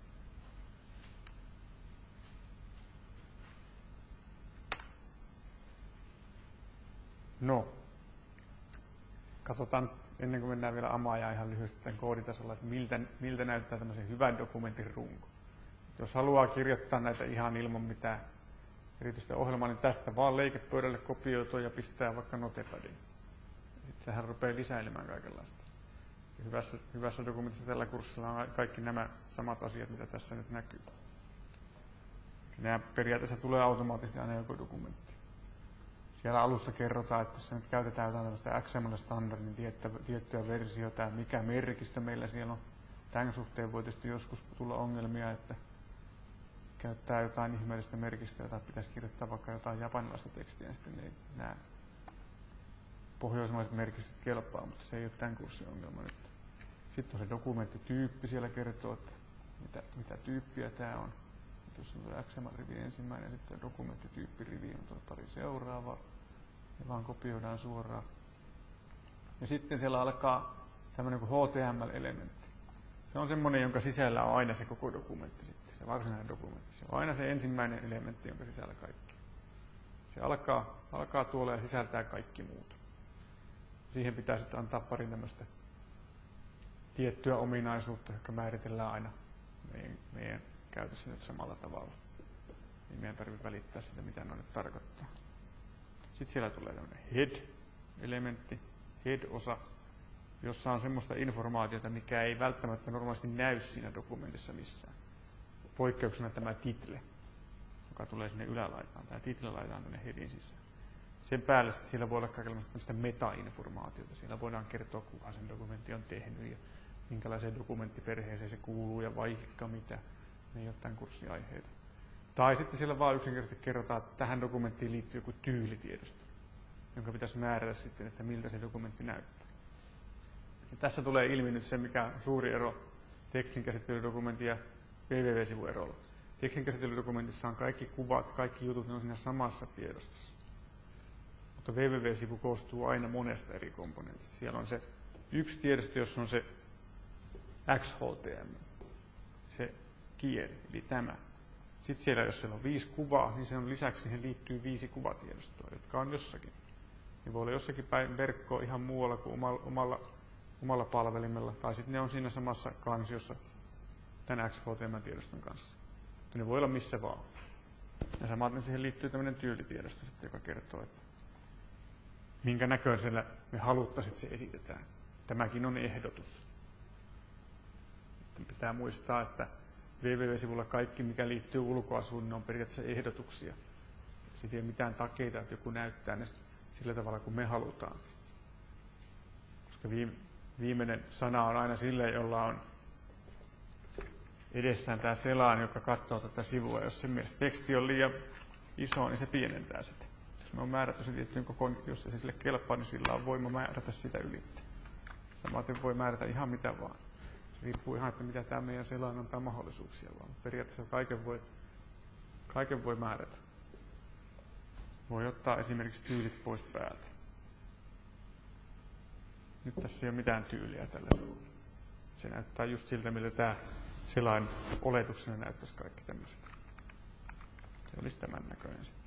No, katsotaan ennen kuin mennään vielä Amajaan ihan lyhyesti tämän kooditasolla, että miltä näyttää tämmöisen hyvän dokumentin runko. Jos haluaa kirjoittaa näitä ihan ilman mitään erityistä ohjelmaa, niin tästä vaan leikepöydälle kopioitua ja pistää vaikka notepadiin. Sitten sehän rupeaa lisäilemään kaikenlaista. Ja hyvässä dokumentissa tällä kurssilla on kaikki nämä samat asiat, mitä tässä nyt näkyy. Nämä periaatteessa tulee automaattisesti aina joko dokumentti. Siellä alussa kerrotaan, että tässä nyt käytetään jotain tämmöistä XML-standardin tiettyä versiota ja mikä merkistö meillä siellä on. Tämän suhteen voi tietysti joskus tulla ongelmia, että käyttää jotain ihmeellistä merkistöä, jota pitäisi kirjoittaa vaikka jotain japanilaista tekstiä, ja sitten ei nämä pohjoismaiset merkistöt kelpaa, mutta se ei ole tämän kurssin ongelma nyt. Sitten on se dokumenttityyppi, siellä kertoo, että mitä tyyppiä tämä on. Tuossa on XML-rivi ensimmäinen, sitten dokumenttityyppirivi on pari seuraavaa, ja vaan kopioidaan suoraan. Ja sitten siellä alkaa tämmöinen kuin HTML-elementti. Se on semmoinen, jonka sisällä on aina se koko dokumentti sitten, se varsinainen dokumentti. Se on aina se ensimmäinen elementti, jonka sisällä kaikki. Se alkaa tuolla ja sisältää kaikki muut. Siihen pitää sitten antaa pari tämmöistä tiettyä ominaisuutta, jotka määritellään aina meidän käytössä nyt samalla tavalla. Niin meidän tarvitse välittää sitä, mitä ne nyt tarkoittaa. Sitten siellä tulee tämmöinen head-elementti, head-osa, jossa on semmoista informaatiota, mikä ei välttämättä normaalisti näy siinä dokumentissa missään. Poikkeuksena tämä title, joka tulee sinne ylälaitaan. Tämä title laitetaan tänne headin sisään. Sen päälle siellä voi olla kaikenlaista meta-informaatiota. Siellä voidaan kertoa, kuka sen dokumentti on tehnyt ja minkälaiseen dokumenttiperheeseen se kuuluu ja vaikka mitä. Ne ei ole tämän kurssin aiheita. Tai sitten siellä vaan yksinkertaisesti kerrotaan, että tähän dokumenttiin liittyy joku tyylitiedosto, jonka pitäisi määrätä sitten, että miltä se dokumentti näyttää. Ja tässä tulee ilmi nyt se, mikä on suuri ero tekstinkäsittelydokumentin ja www-sivun erolla. Tekstinkäsittelydokumentissa on kaikki kuvat, kaikki jutut, ne on siinä samassa tiedostossa. Mutta www-sivu koostuu aina monesta eri komponentista. Siellä on se yksi tiedosto, jossa on se XHTML, se kieli, eli tämä. Sitten siellä, jos siellä on 5 kuvaa, niin sen lisäksi siihen liittyy 5 kuvatiedostoa, jotka on jossakin. Ne voi olla jossakin päin verkkoa ihan muualla kuin omalla palvelimella, tai sitten ne on siinä samassa kansiossa tämän XHTML-tiedoston kanssa. Mutta ne voi olla missä vaan. Ja samaten siihen liittyy tämmöinen tyylitiedosto, joka kertoo, että minkä näköisellä me haluttaisiin, että se esitetään. Tämäkin on ehdotus. Pitää muistaa, että www-sivulla kaikki, mikä liittyy ulkoasuun, ne on periaatteessa ehdotuksia. Siitä ei ole mitään takeita, että joku näyttää ne sillä tavalla, kuin me halutaan. Koska viimeinen sana on aina sille, jolla on edessään tämä selaan, joka katsoo tätä sivua. Jos sen mielestä teksti on liian iso, niin se pienentää sitä. Jos me on määrätty se tiettyyn kokoon, jos se sille kelpaa, niin sillä on voima määrätä sitä ylittä. Samaten voi määrätä ihan mitä vaan. Se riippuu ihan, että mitä tämä meidän selaan antaa mahdollisuuksia vaan. Periaatteessa kaiken voi määrätä. Voi ottaa esimerkiksi tyylit pois päältä. Nyt tässä ei ole mitään tyyliä tällä sivulla. Se näyttää just siltä, miltä tämä selain oletuksena näyttäisi kaikki tämmöiset. Se olisi tämän näköinen sitten.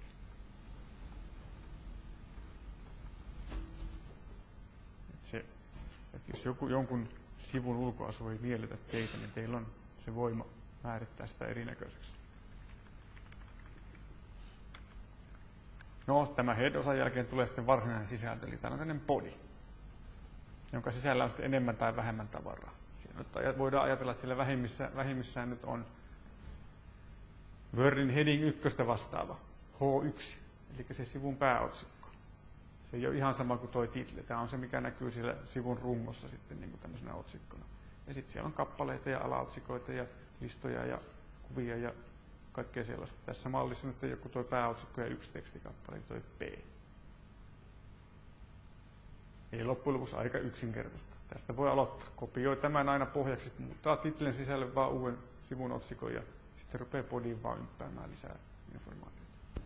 Jos jonkun sivun ulkoasu ei miellytä teitä, niin teillä on se voima määrittää sitä erinäköiseksi. No, tämä head-osan jälkeen tulee sitten varsinainen sisältö, eli täällä on tämmöinen body, jonka sisällä on sitten enemmän tai vähemmän tavaraa. Siinä voidaan ajatella, että siellä vähimmissään nyt on Wordin heading 1 vastaava, H1, eli se sivun pääotsikko. Se ei ole ihan sama kuin tuo title. Tämä on se, mikä näkyy siellä sivun rungossa sitten niin kuin tämmöisenä otsikkona. Ja sitten siellä on kappaleita ja alaotsikoita ja listoja ja kuvia ja kaikkea sellaista. Tässä mallissa nyt on joku tuo pääotsikko ja 1 tekstikappale, tuo P. Eli loppujen lopuksi aika yksinkertaista. Tästä voi aloittaa. Kopioi tämän aina pohjaksi, muuttaa titlen sisälle vaan uuden sivun otsikon ja sitten rupeaa bodyin vaan ympäämään lisää informaatiota.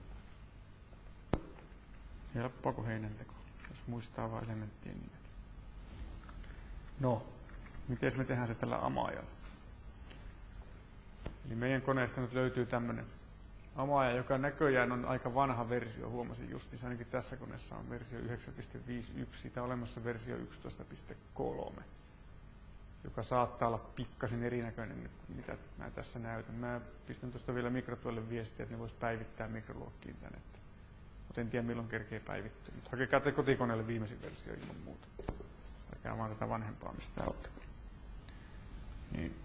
Helppoa kuin heinänteko, jos muistaa vain elementtien nimet. No, miten me tehdään se tällä amaajalla? Eli meidän koneesta nyt löytyy tämmöinen amaaja, joka näköjään on aika vanha versio, huomasin justiin. Ainakin tässä koneessa on versio 9.51, siitä olemassa versio 11.3, joka saattaa olla pikkasen erinäköinen, mitä mä tässä näytän. Mä pistän tuosta vielä mikrotuolle viestiä, että ne vois päivittää mikroluokkiin tänne. Mutta en tiedä milloin kerkee päivittyä. Mutta hakekaa te kotikoneelle viimeisin versio ilman muuta. Hakekaa vaan tätä vanhempaa, mistä olette. Niin.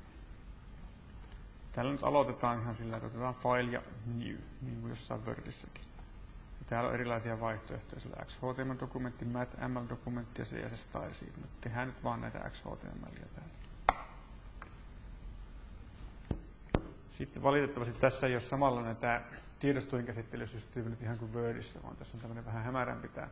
Tällä nyt aloitetaan ihan sillä, että otetaan file ja new, niin kuin jossain Wordissakin. Ja täällä on erilaisia vaihtoehtoja. Siellä XHTML-dokumentti, ML-dokumentti ja CSS style sheet. No, tehdään nyt vaan näitä XHTMLia täällä. Sitten valitettavasti tässä ei ole samanlainen tämä tiedostojen käsittelysysteemi nyt ihan kuin Wordissä, vaan tässä on tämmöinen vähän hämärämpi tämä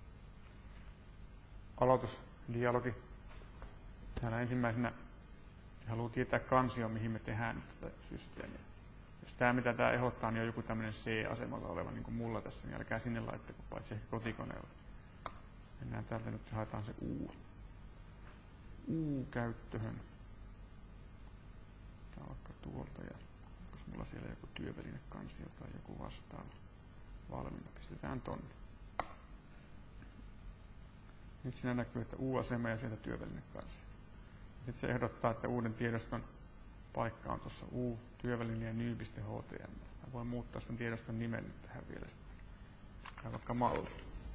aloitusdialogi. Täällä ensimmäisenä haluaa tietää kansio, mihin me tehdään nyt tätä systeemiä. Jos tämä, mitä tämä ehdottaa, niin on joku tämmöinen C-asemalla oleva, niin kuin mulla tässä, niin älkää sinne laittako, paitsi ehkä kotikoneella. Mennään täältä nyt, haetaan se U-käyttöhön. Tämä on vaikka tuolta, ja onko mulla siellä joku työvälinekansio tai joku vastaava valmiina. Pistetään tonne. Nyt siinä näkyy, että U-asema ja sieltä työvälinekansio. Sitten se ehdottaa, että uuden tiedoston paikka on tuossa U-työväline ja new.html. Mä voin muuttaa sen tiedoston nimen nyt tähän vielä sitten. Tai vaikka malli.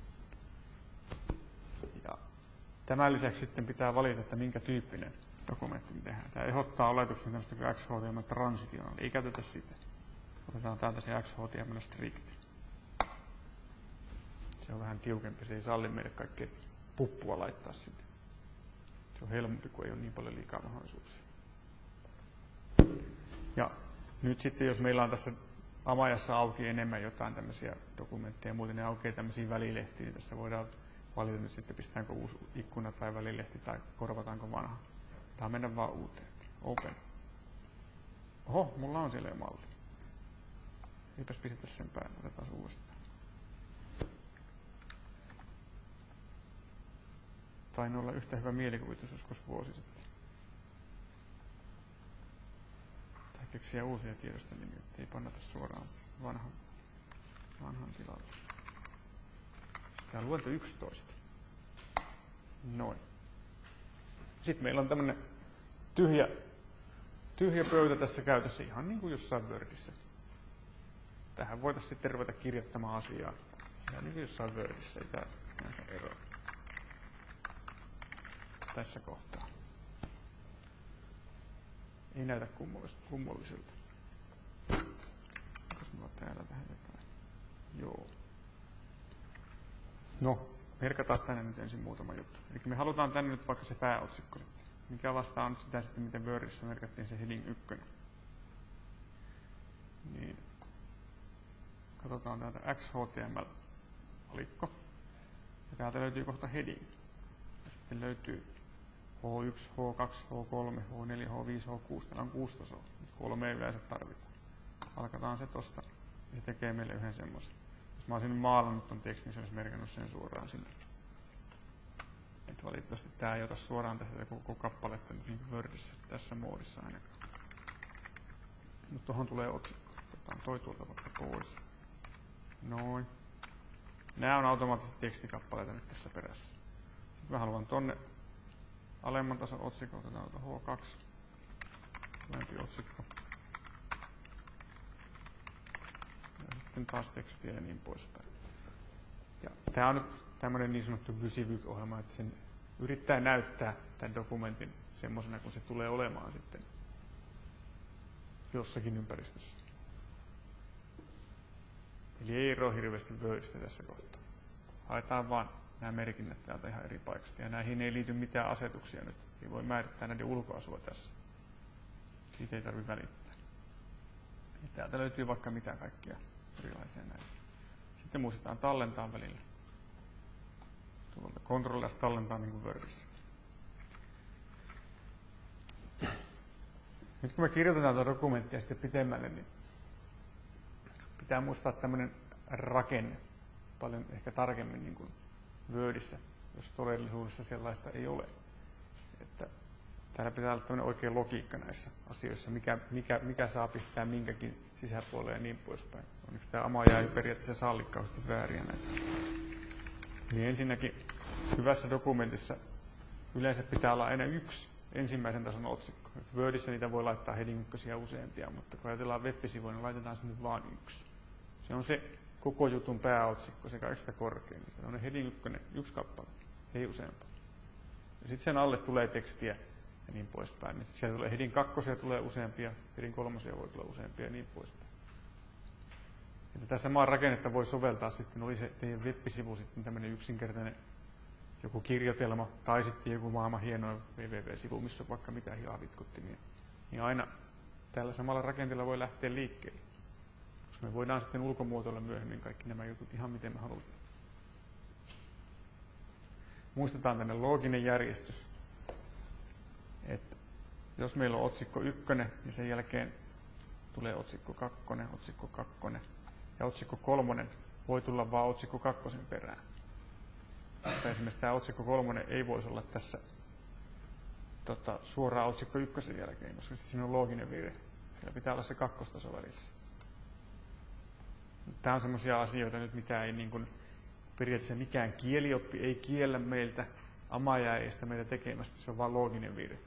Ja tämän lisäksi sitten pitää valita, että minkä tyyppinen dokumentti me tehdään. Tämä ehdottaa oletuksen tämmöistä kuin XHTML transitional. Ei käytetä sitä. Otetaan täältä se XHTML strict. Se on vähän tiukempi. Se ei salli meille kaikkea puppua laittaa sinne. Se on helpompi, kun ei ole niin paljon liikaa mahdollisuuksia. Ja nyt sitten, jos meillä on tässä Amajassa auki enemmän jotain tämmöisiä dokumentteja ja muuten ne aukeaa tämmöisiä välilehtiä, niin tässä voidaan valita nyt sitten, pistetäänkö uusi ikkuna tai välilehti tai korvataanko vanha. Tai mennä vaan uuteen. Open. Oho, mulla on siellä jo malli. Eipäs pistetä sen päälle, otetaan uudestaan. Tain olla yhtä hyvä mielikuvitus joskus vuosi sitten. Tai keksiä uusia tiedostonimiä, ettei pannata suoraan vanhan tilalle. Tää on luento 11. Noin. Sitten meillä on tämmönen tyhjä pöytä tässä käytössä, ihan niin kuin jossain Wordissä. Tähän voitaisiin sitten ruveta kirjoittamaan asiaa. Ihan niin kuin jossain Wordissä, ei tää näissä eroa. Tässä kohtaa. Ei näytä kummalliselta. Onko mulla täällä vähän jotain? Joo. No, merkataan tänne nyt ensin muutama juttu. Eli me halutaan tänne nyt vaikka se pääotsikko. Mikä vastaa nyt sitä sitten, miten Wordissä merkattiin se heading 1. Niin. Katsotaan täältä XHTML-valikko. Ja täältä löytyy kohta heading. Ja sitten löytyy H1, H2, H3, H4, H5, H6. Täällä on 6 tasoa. 3 yleensä tarvitaan. Alkataan se tosta. Ja se tekee meille yhden semmoisen. Jos mä olisin maalannut ton tekstin, niin se olisi merkannut sen suoraan sinne. Et valitettavasti tää ei ota suoraan tässä koko kappaletta nyt niin kuin Wordissä tässä moodissa ainakaan. Mutta tuohon tulee otsikko. Otetaan toi tuolta vaikka pois. Noin. Nää on automaattisesti tekstikappaleita nyt tässä perässä. Sitten mä haluan tonne alemman tason otsikko. Otetaan H2. Alempi otsikko. Ja sitten taas tekstiä ja niin poispäin. Ja tää on nyt tämmöinen niin sanottu Vysivyk-ohjelma, että sen yrittää näyttää tämän dokumentin semmoisena, kun se tulee olemaan sitten jossakin ympäristössä. Eli ei eroa hirveästi Wordista tässä kohtaa. Haetaan vaan nämä merkinnät täältä ihan eri paikasta. Ja näihin ei liity mitään asetuksia nyt. Ei voi määrittää näiden ulkoasua tässä. Siitä ei tarvitse välittää. Ja täältä löytyy vaikka mitä kaikkia erilaisia näitä. Sitten muistetaan tallentaa välillä. Tuolta Ctrl-S tallentaa niin kuin Wordissä. Nyt kun me kirjoitetaan tätä dokumenttia sitten pitemmälle, niin pitää muistaa tämmöinen rakenne paljon ehkä tarkemmin niin kuin Wordissä, jos todellisuudessa sellaista ei ole. Että täällä pitää olla tämmöinen oikea logiikka näissä asioissa, mikä saa pistää minkäkin sisäpuolelle ja niin poispäin. Onneksi tämä Amaja ei periaatteessa salli kauheasti vääriä näitä. Niin ensinnäkin hyvässä dokumentissa yleensä pitää olla aina yksi ensimmäisen tason otsikko. Wordissä niitä voi laittaa heading 1 useampia, mutta kun ajatellaan web-sivuja, niin laitetaan sinne vain yksi. Se on se koko jutun pääotsikko, se kaikista korkein. Se on heading 1 kappale, ei useampaa. Ja sitten sen alle tulee tekstiä ja niin poispäin. Sitten sieltä tulee heading 2 tulee useampia, heading 3 voi tulla useampia ja niin poispäin. Ja tätä samaa rakennetta voi soveltaa sitten, oli se teidän web-sivu sitten tämmöinen yksinkertainen joku kirjoitelma tai sitten joku maailman hieno www-sivu, missä on vaikka mitä hiavitkuttimia. Niin aina tällä samalla rakenteella voi lähteä liikkeelle. Koska me voidaan sitten ulkomuotoilla myöhemmin kaikki nämä jutut ihan miten me halutaan. Muistetaan tänne looginen järjestys. Että jos meillä on otsikko 1, niin sen jälkeen tulee otsikko 2, ja otsikko 3 voi tulla vain otsikko 2 perään. Mutta esimerkiksi tämä otsikko 3 ei voisi olla tässä suoraan otsikko 1 jälkeen, koska siinä on looginen virhe. Siellä pitää olla se 2-taso välissä. Tämä on sellaisia asioita nyt, mitä ei niin kuin, periaatteessa mikään kielioppi ei kiellä meiltä, Amaja ei sitä meitä tekemästä, se on vain looginen virhe.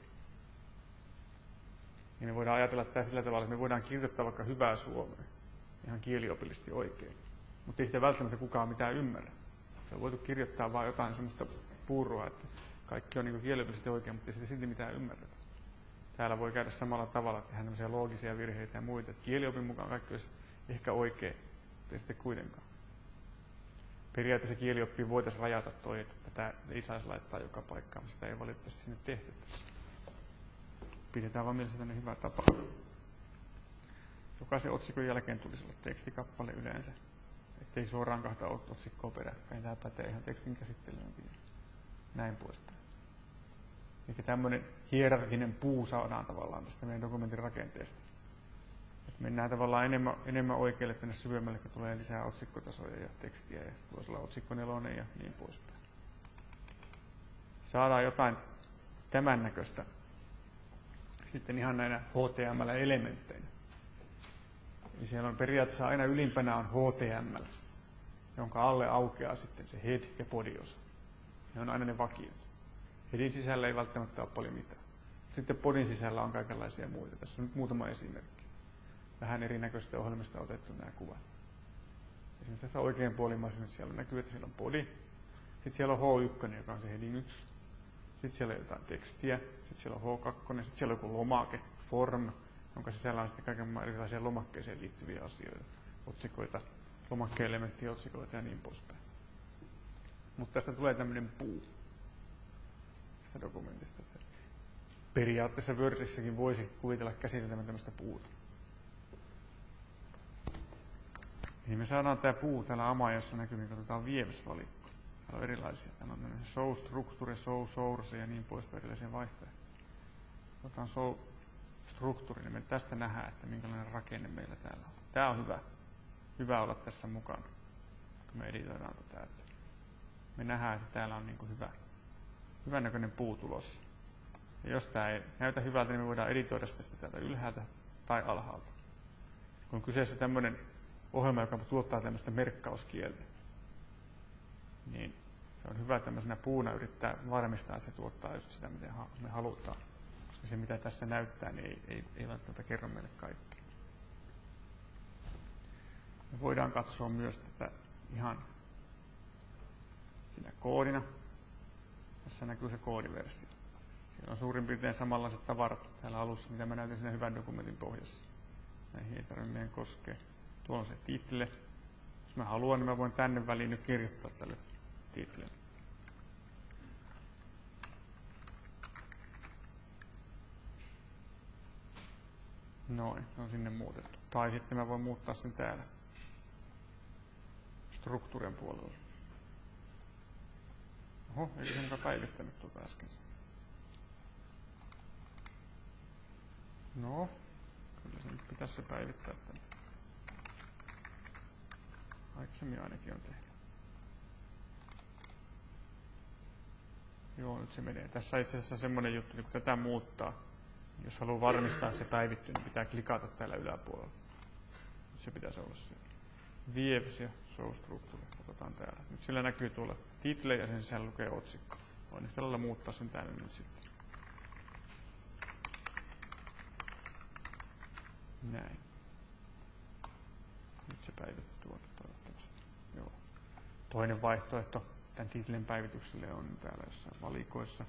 Niin me voidaan ajatella tämä sillä tavalla, että me voidaan kirjoittaa vaikka hyvää suomea, ihan kieliopillisesti oikein, mutta ei sitä välttämättä kukaan mitään ymmärrä. Se on voitu kirjoittaa vain jotain semmoista puuroa, että kaikki on niin kieliopillisesti oikein, mutta ei sitä silti mitään ymmärretä. Täällä voi käydä samalla tavalla, että tehdään tämmöisiä loogisia virheitä ja muita. Että kieliopin mukaan kaikki olisi ehkä oikein, mutta ei sitten kuitenkaan. Periaatteessa kielioppiin voitaisiin rajata toi, että tätä ei saisi laittaa joka paikkaan, mutta sitä ei valitettavasti sinne tehty. Pidetään vaan mielessä tämmöinen hyvä tapa. Jokaisen otsikon jälkeen tulisi olla tekstikappale yleensä, ettei suoraan 2 otsikkoa peräkkäin. Tämä pätee ihan tekstin käsittelyynkin. Näin poispäin. Eli tämmöinen hierarkinen puu saadaan tavallaan tästä meidän dokumentin rakenteesta. Että mennään tavallaan enemmän oikealle tänne syvemmälle, kun tulee lisää otsikkotasoja ja tekstiä ja voisi olla otsikko 4 ja niin poispäin. Saadaan jotain tämän näköistä sitten ihan näinä HTML-elementteinä. Eli siellä on periaatteessa aina ylimpänä on HTML, jonka alle aukeaa sitten se head ja body osa. Ne on aina ne vakiot. Headin sisällä ei välttämättä ole paljon mitään. Sitten bodyn sisällä on kaikenlaisia muita. Tässä on nyt muutama esimerkki. Vähän erinäköisistä ohjelmista on otettu nämä kuvat. Esimerkiksi tässä oikein puolimmaisessa nyt siellä näkyy, että siellä on body. Sitten siellä on H1, joka on se heading 1. Sitten siellä on jotain tekstiä. Sitten siellä on H2. Sitten siellä on joku lomake, form, jonka sisällä on sitten kaiken erilaisia lomakkeeseen liittyviä asioita. Otsikoita, lomakke-elementtejä, otsikoita ja niin poispäin. Mutta tästä tulee tämmöinen puu tästä dokumentista. Periaatteessa Wordissäkin voisi kuvitella käsiteltämään tämmöistä puuta. Niin me saadaan tämä puu täällä Amajassa näkyviin, katsotaan Vieves-valikko. Täällä on erilaisia. Täällä on show structure, show source ja niin poispäin erilaisia vaihtoehtoja. Otetaan show structure, niin me tästä nähdään, että minkälainen rakenne meillä täällä on. Tämä on hyvä. Hyvä olla tässä mukana, kun me editoidaan tätä. Me nähdään, että täällä on niin kuin hyvän näköinen puu tulossa. Ja jos tämä ei näytä hyvältä, niin me voidaan editoida sitä täältä ylhäältä tai alhaalta. Kun on kyseessä tämmöinen ohjelma, joka tuottaa tämmöistä merkkauskieltä, niin se on hyvä tämmöisenä puuna yrittää varmistaa, että se tuottaa just sitä, mitä me halutaan. Koska se, mitä tässä näyttää, niin ei välttämättä kerro meille kaikkea. Me voidaan katsoa myös tätä ihan siinä koodina. Tässä näkyy se koodiversio. Siellä on suurin piirtein samanlaiset tavarat täällä alussa, mitä mä näytin siinä hyvän dokumentin pohjassa. Näihin ei tarvitse meidän koskea. Tuolla on se title. Jos mä haluan, niin mä voin tänne väliin nyt kirjoittaa tälle titlelle. Noin, se on sinne muutettu. Tai sitten mä voin muuttaa sen täällä struktuurin puolella. Oho, eikö se mukaan päivittänyt tuota äsken? No, kyllä se nyt pitäisi se päivittää tänne. Aikaisemmin ainakin on tehnyt. Joo, nyt se menee. Tässä itse asiassa on semmoinen juttu, että kun tätä muuttaa, jos haluaa varmistaa, että se päivittyy, niin pitää klikata täällä yläpuolella. Se pitäisi olla siellä. Vieves ja show structure. Otetaan täällä. Nyt sillä näkyy tuolla title ja sen sisällä lukee otsikko. Voin yhtä lailla muuttaa sen täällä nyt sitten. Näin. Nyt se päivittyy tuolta toivottavasti. Joo. Toinen vaihtoehto tämän titlen päivitykselle on täällä jossain valikoissa.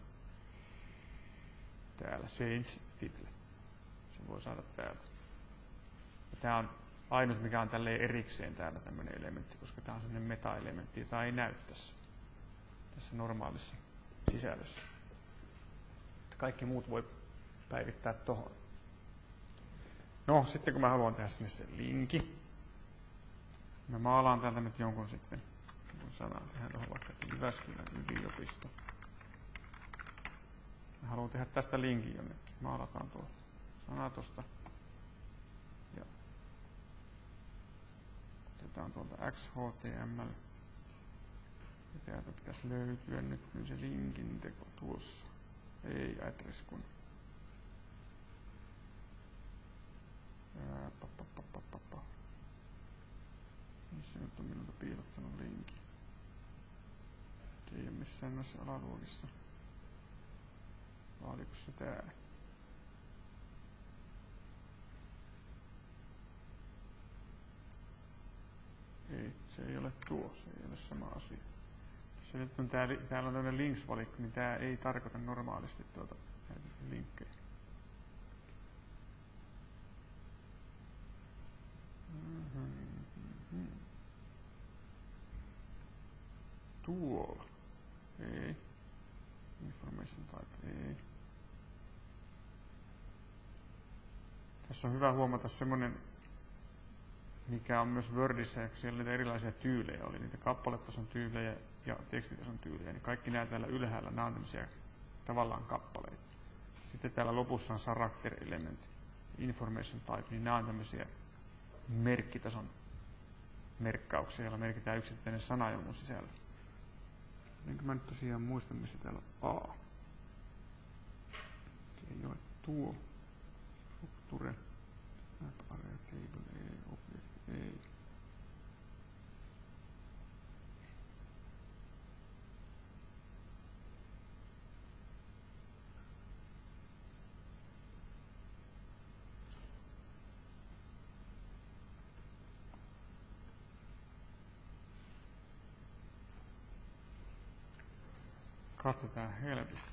Täällä change title. Se voi saada täältä. Tämä on ainut mikä on tälleen erikseen täällä tämmöinen elementti, koska tää on sellainen meta-elementti, jota ei näy tässä normaalissa sisällössä. Kaikki muut voi päivittää tohon. No, sitten kun mä haluan tehdä sinne sen linkin, mä maalaan täältä nyt jonkun sitten sanan. Tehdään tuohon vaikka Jyväskylän yliopisto. Mä haluan tehdä tästä linkin jonnekin. Maalataan tuo sana tosta. Ja otetaan tuolta XHTML. Ja täältä pitäisi löytyä nyt se linkin teko tuossa. Ei address kun. Missä nyt on minulta piilottanut linkin? Ei ole missään noissa alaluokissa. Oliko se täällä? Ei, se ei ole tuo, se ei ole sama asia. Se nyt on täällä on tämmöinen links-valikko, niin tää ei tarkoita normaalisti tuota linkkejä. Tuolla. Ei. Information type. Ei. Tässä on hyvä huomata semmonen, mikä on myös Wordissä, kun siellä niitä erilaisia tyylejä oli. Niitä kappaletason tyylejä ja tekstitason tyylejä. Niin kaikki nämä täällä ylhäällä, nämä on tämmöisiä tavallaan kappaleita. Sitten täällä lopussa on character element, information type, niin nämä on tämmöisiä merkkitason merkkauksia, joilla merkitään yksittäinen sana jonkun sisällä. Enkä mä nyt tosiaan muista, missä täällä on A. Ei ole tuo. Structure. Map area table. Ei. Object. Ei. Katsotaan helposti.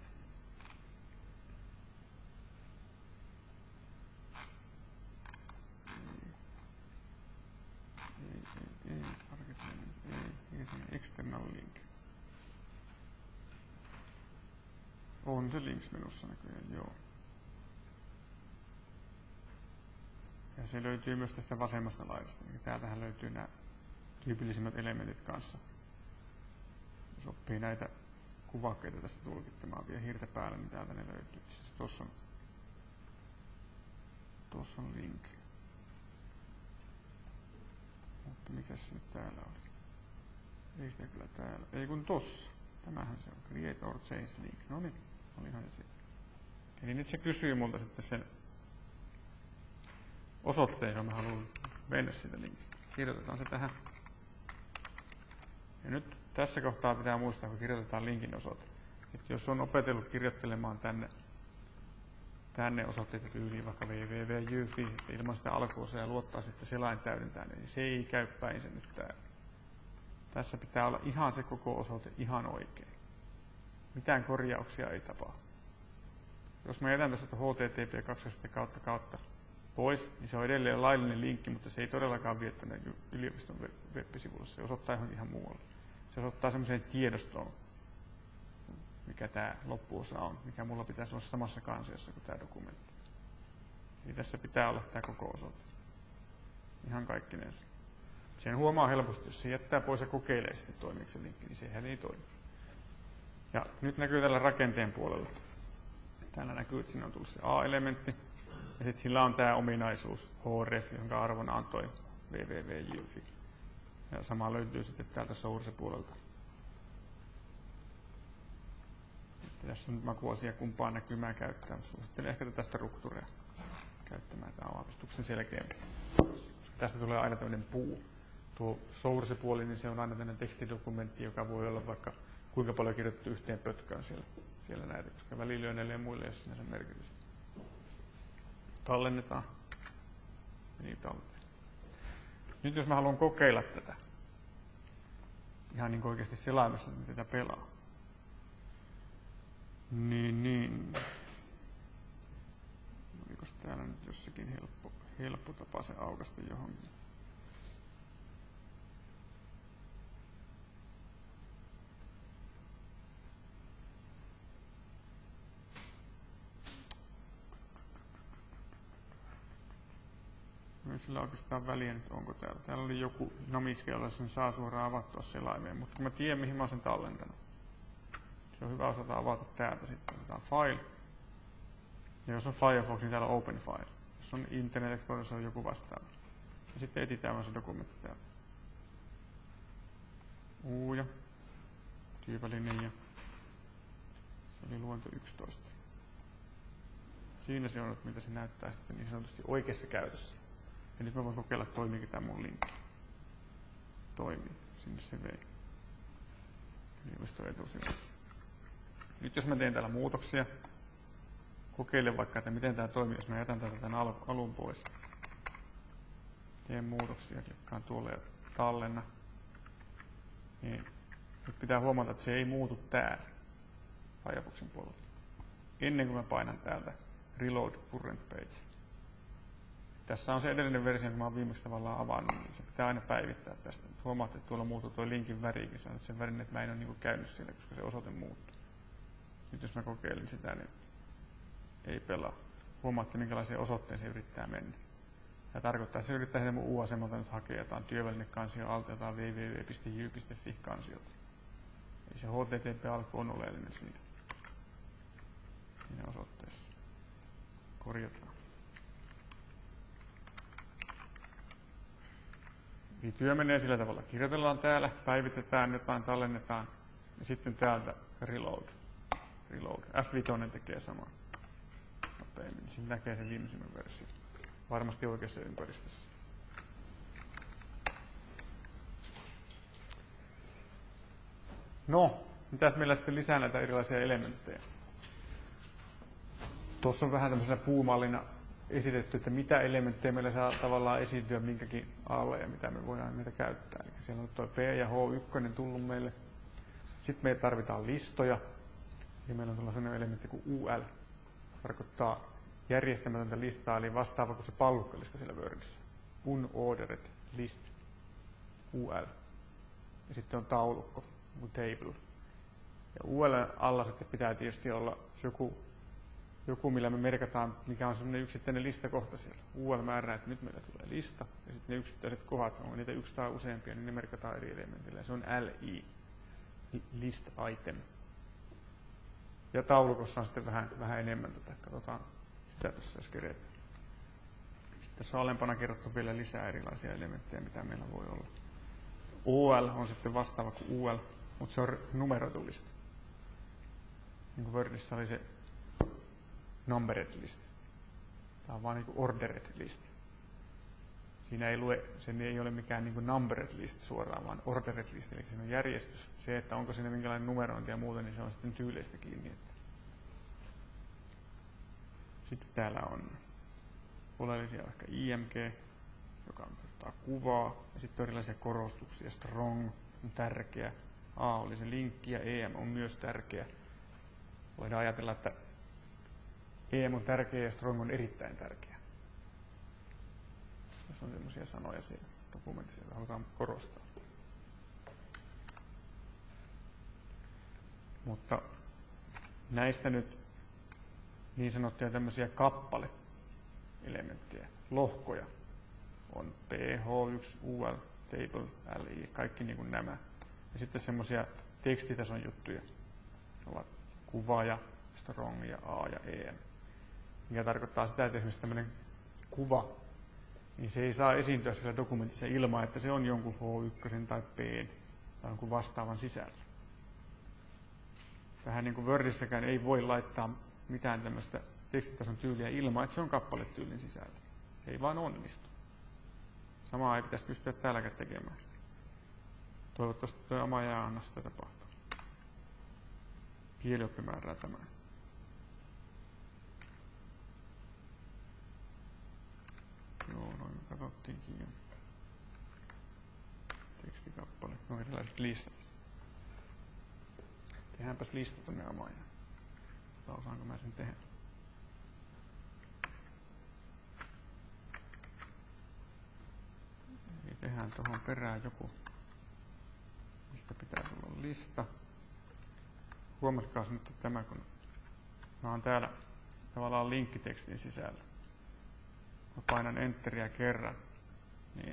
Ei, external link. On se links menussa näköjään, joo. Ja se löytyy myös tästä vasemmasta laidasta. Eli täältähän löytyy nämä tyypillisimmät elementit kanssa. Jos oppii näitä kuvakkeita tästä tulkittamaan vielä hirtä päälle, niin täältä ne löytyy. Siis tossa on link. Mutta mikäs se nyt täällä oli? Ei sitä kyllä täällä. Ei kun tossa. Tämähän se on. Create or change link. No niin, olihan se siellä. Eli nyt se kysyy multa sitten sen osoitteen, jonka mä haluan mennä siitä linkistä. Kirjoitetaan se tähän. Ja nyt tässä kohtaa pitää muistaa, kun kirjoitetaan linkin osoite. Että jos on opetellut kirjoittelemaan tänne osoitteita tyyliin vaikka www.jyfi, ilman sitä alkuosaa ja luottaa sitten selain täydentää, niin se ei käy päin se nyt täällä. Tässä pitää olla ihan se koko osoite ihan oikein. Mitään korjauksia ei tapahdu. Jos mä jätän tuosta http:// pois, niin se on edelleen laillinen linkki, mutta se ei todellakaan vie tänne yliopiston web-sivulle. Se osoittaa ihan muualle. Se osoittaa semmoiseen tiedostoon, mikä tämä loppuosa on, mikä mulla pitäisi olla samassa kansiossa kuin tämä dokumentti. Eli tässä pitää olla tämä koko osoite. Ihan kaikkinensa. Sen huomaa helposti, jos se jättää pois ja kokeilee sitten toimiiko se linkki, niin sehän ei toimi. Ja nyt näkyy tällä rakenteen puolella. Täällä näkyy, että siinä on tullut se A-elementti. Ja sitten sillä on tämä ominaisuus href, jonka arvona antoi www.jyfi. Ja sama löytyy sitten täältä source-puolelta. Tässä nyt makuasia kumpaan näkymään käyttää. Suosittelen ehkä tätä struktuuria käyttämään. Tämä on aavistuksen selkeämpi. Tästä tulee aina tämmöinen puu. Tuo source-puoli, niin se on aina tämmöinen tekstidokumentti, joka voi olla vaikka kuinka paljon kirjoitettu yhteen pötkään siellä näitä, koska välilyönneille ja muille ei ole sinänsä merkitystä. Tallennetaan. Ja niin tallennetaan. Nyt jos mä haluan kokeilla tätä, ihan niin kuin oikeasti selaimessa, niin tätä pelaa. Niin. Olikos täällä nyt jossakin helppo tapa se aukaista johonkin? Ei sillä oikeastaan väliä nyt onko täällä. Täällä oli joku namiske, jolla sen saa suoraan avattua selaimeen, mutta kun mä tiedän mihin mä oon sen tallentanut. Se on hyvä osata avata täältä sitten. Otetaan file. Ja jos on Firefox, niin täällä on open file. Jos on Internet Explorer, se on joku vastaava. Ja sitten etsitään vaan se dokumentti täältä. Ja tyypillinen ja se oli luento 11. Siinä se on, mitä se näyttää sitten niin sanotusti oikeassa käytössä. Ja nyt mä voin kokeilla, toimiiko tämä mun linkki. Toimii. Sinne se vei. Yliopiston etusivu. Nyt jos mä teen täällä muutoksia, kokeilen vaikka, että miten tämä toimii, jos mä jätän tätä tämän alun pois. Teen muutoksia, klikkaan tuolle ja tallenna. Niin nyt pitää huomata, että se ei muutu täällä Firefoxin puolella. Ennen kuin mä painan täältä Reload Current Page. Tässä on se edellinen versio, kun mä oon viimeksi tavallaan avannut, niin se pitää aina päivittää tästä. Huomaatte, että tuolla muuttuu tuo linkin värikin. Se on nyt sen värin, että mä en ole niin käynyt siellä, koska se osoite muuttuu. Nyt jos mä kokeilin sitä, niin ei pelaa. Huomaatte, minkälaiseen osoitteeseen yrittää mennä. Tämä tarkoittaa, että se yrittää sitä mun U-asemalta nyt hakea jotain työvälinekansio alta, jotain www.jy.fi kansiota. Eli se HTTP-alku on oleellinen siinä osoitteessa. Korjataan. Eli työ menee sillä tavalla. Kirjoitellaan täällä, päivitetään jotain, tallennetaan ja sitten täältä reload. F5 tekee samaa. Nopeammin. Siinä näkee sen viimeisimmän versio. Varmasti oikeassa ympäristössä. No, mitäs meillä sitten lisää näitä erilaisia elementtejä? Tuossa on vähän tämmöisenä puumallina esitetty, että mitä elementtejä meillä saa tavallaan esiintyä minkäkin alle ja mitä me voidaan niitä käyttää. Eli siellä on tuo P ja H1 tullut meille. Sitten me tarvitaan listoja. Ja meillä on sellainen elementti kuin UL. Tarkoittaa järjestämätöntä listaa, eli vastaava kuin se pallukkalista siellä Wordissä. Unordered list. UL. Ja sitten on taulukko, table. Ja UL alla sitten pitää tietysti olla joku, millä me merkataan, mikä on sellainen yksittäinen listakohta siellä. UL määrää, että nyt meillä tulee lista, ja sitten ne yksittäiset kohdat, on niitä yksi tai useampia, niin ne merkataan eri elementillä. Ja se on LI, list item. Ja taulukossa on sitten vähän enemmän tätä. Katsotaan sitä tuossa, jos keretään. Sitten tässä on alempana kerrottu vielä lisää erilaisia elementtejä, mitä meillä voi olla. OL on sitten vastaava kuin UL, mutta se on numeroitu lista. Niin kuin Wordissa oli se numbered list. Tämä on vaan niin kuin ordered list. Siinä ei ole mikään niin kuin numbered list suoraan, vaan ordered list, eli siinä on järjestys. Se, että onko siinä minkälainen numerointi ja muuta, niin se on sitten tyyleistä kiinni. Sitten täällä on oleellisia ehkä IMG, joka on kuvaa, ja sitten on erilaisia korostuksia. Strong on tärkeä, A oli se linkki ja EM on myös tärkeä. Voidaan ajatella, että EM on tärkeä ja strong on erittäin tärkeä. Jos on sellaisia sanoja siellä dokumentissa, joita halutaan korostaa. Mutta näistä nyt niin sanottuja tämmöisiä kappale-elementtejä, lohkoja, on P, H1, UL, table, LI, kaikki niin kuin nämä. Ja sitten semmoisia tekstitason juttuja ovat kuva ja strong ja A ja EM. Mikä tarkoittaa sitä, että esimerkiksi tämmöinen kuva, niin se ei saa esiintyä siellä dokumentissa ilman, että se on jonkun H1 tai P tai jonkun vastaavan sisällä. Vähän niin kuin Wordissäkään ei voi laittaa mitään tämmöistä tekstitason tyyliä ilman, että se on kappaletyylin sisällä. Se ei vaan onnistu. Samaa ei pitäisi pystyä täälläkään tekemään. Toivottavasti tuo oma jää anna sitä tapahtuu. Kielioppi määrää tämän. Joo, noin me katsottiinkin jo. Tekstikappale. No erilaiset listat. Tehdäänpäs lista tonne Amajaan. Osaanko mä sen tehdä? Eli tehdään tuohon perään joku, mistä pitää tulla lista. Huomatkaa nyt, että tämä kun mä oon täällä tavallaan linkkitekstin sisällä. Mä painan enteriä kerran, niin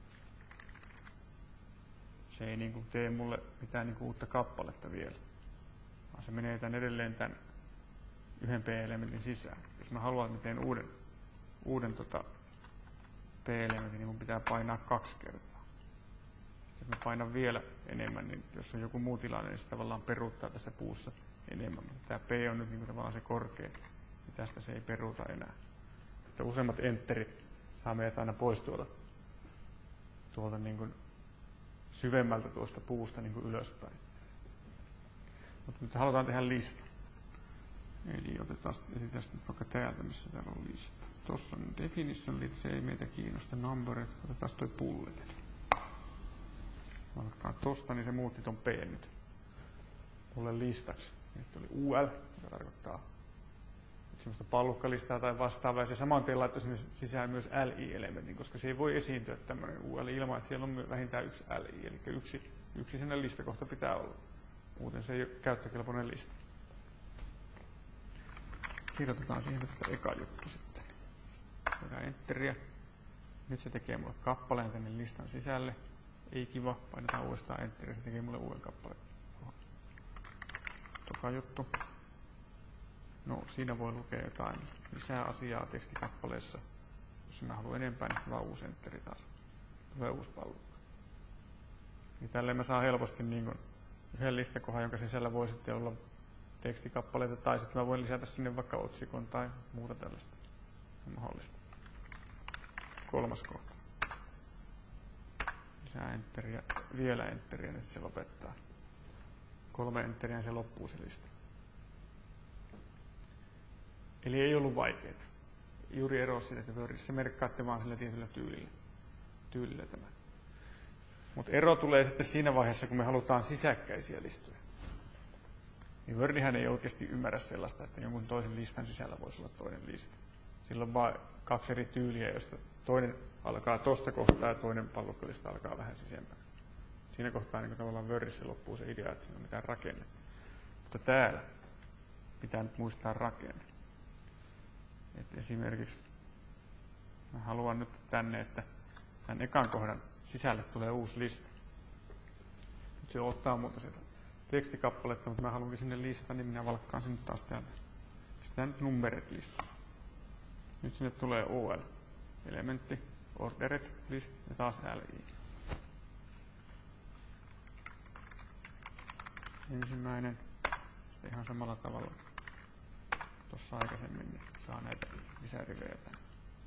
se ei niinku tee mulle mitään niinku uutta kappaletta vielä, vaan se menee edelleen tämän yhden P-elementin sisään. Jos mä haluan, että mä teen uuden P-elementin, niin mun pitää painaa 2 kertaa. Jos mä painan vielä enemmän, niin jos on joku muu tilanne, niin se tavallaan peruuttaa tässä puussa enemmän. Mutta tämä P on nyt niin tavallaan se korkein, niin tästä se ei peruuta enää. Että useimmat enterit saa meidät aina pois tuolta niin kuin syvemmältä tuosta puusta niin kuin ylöspäin. Mutta nyt halutaan tehdä lista. Eli etsitään nyt vaikka täältä, missä täällä on lista. Tuossa on definition, se ei meitä kiinnosta. Number, otetaan toi bullet. Alkaa tosta, niin se muutti ton P nyt mulle listaksi. Nyt oli UL, joka tarkoittaa semmoista pallukkalistaa tai vastaavaa. Ja se saman tien laittoi sinne sisään myös LI-elementin, koska se ei voi esiintyä tämmöinen UL ilman, että siellä on vähintään yksi LI. Eli yksi sinne listakohta pitää olla. Muuten se ei ole käyttökelpoinen lista. Kirjoitetaan siihen tätä eka juttu sitten. Tehdään enteriä. Nyt se tekee mulle kappaleen tänne listan sisälle. Ei kiva, painetaan uudestaan enteriä, se tekee mulle uuden kappaleen. Toka juttu. No, siinä voi lukea jotain lisää asiaa tekstikappaleessa. Jos mä haluan enempää, niin vaan uusi enteri taas. Tulee uusi pallukka. Niin tälleen mä saan helposti niin kuin yhden listakohan, jonka sisällä voi sitten olla tekstikappaleita, tai sitten mä voin lisätä sinne vaikka otsikon tai muuta tällaista. Se on mahdollista. 3. kohta. Lisää enteriä, vielä enteriä, niin sitten se lopettaa. 3 enteriä, niin se loppuu se lista. Eli ei ollut vaikeaa. Juuri ero siitä, että Wordissä merkkaatte vaan sillä tietyllä tyylillä tämän. Mutta ero tulee sitten siinä vaiheessa, kun me halutaan sisäkkäisiä listoja. Niin Wordihän ei oikeasti ymmärrä sellaista, että jonkun toisen listan sisällä voisi olla toinen lista. Sillä on vain 2 eri tyyliä, joista toinen alkaa tosta kohtaa ja toinen pallukkalista alkaa vähän sisempään. Siinä kohtaa niin tavallaan Wordissä loppuu se idea, että siinä on mitään rakennetta. Mutta täällä pitää nyt muistaa rakenne. Et esimerkiksi mä haluan nyt tänne, että tämän ekan kohdan sisälle tulee uusi lista. Nyt se ottaa muuta sieltä tekstikappaletta, mutta mä haluankin sinne listan, niin minä valkkaan sinne taas täältä. Pistetään nyt numbered lista. Nyt sinne tulee OL, elementti, ordered list ja taas LI. Ensimmäinen, sitten ihan samalla tavalla tuossa aikaisemmin, niin saa näitä lisärivejä tänne.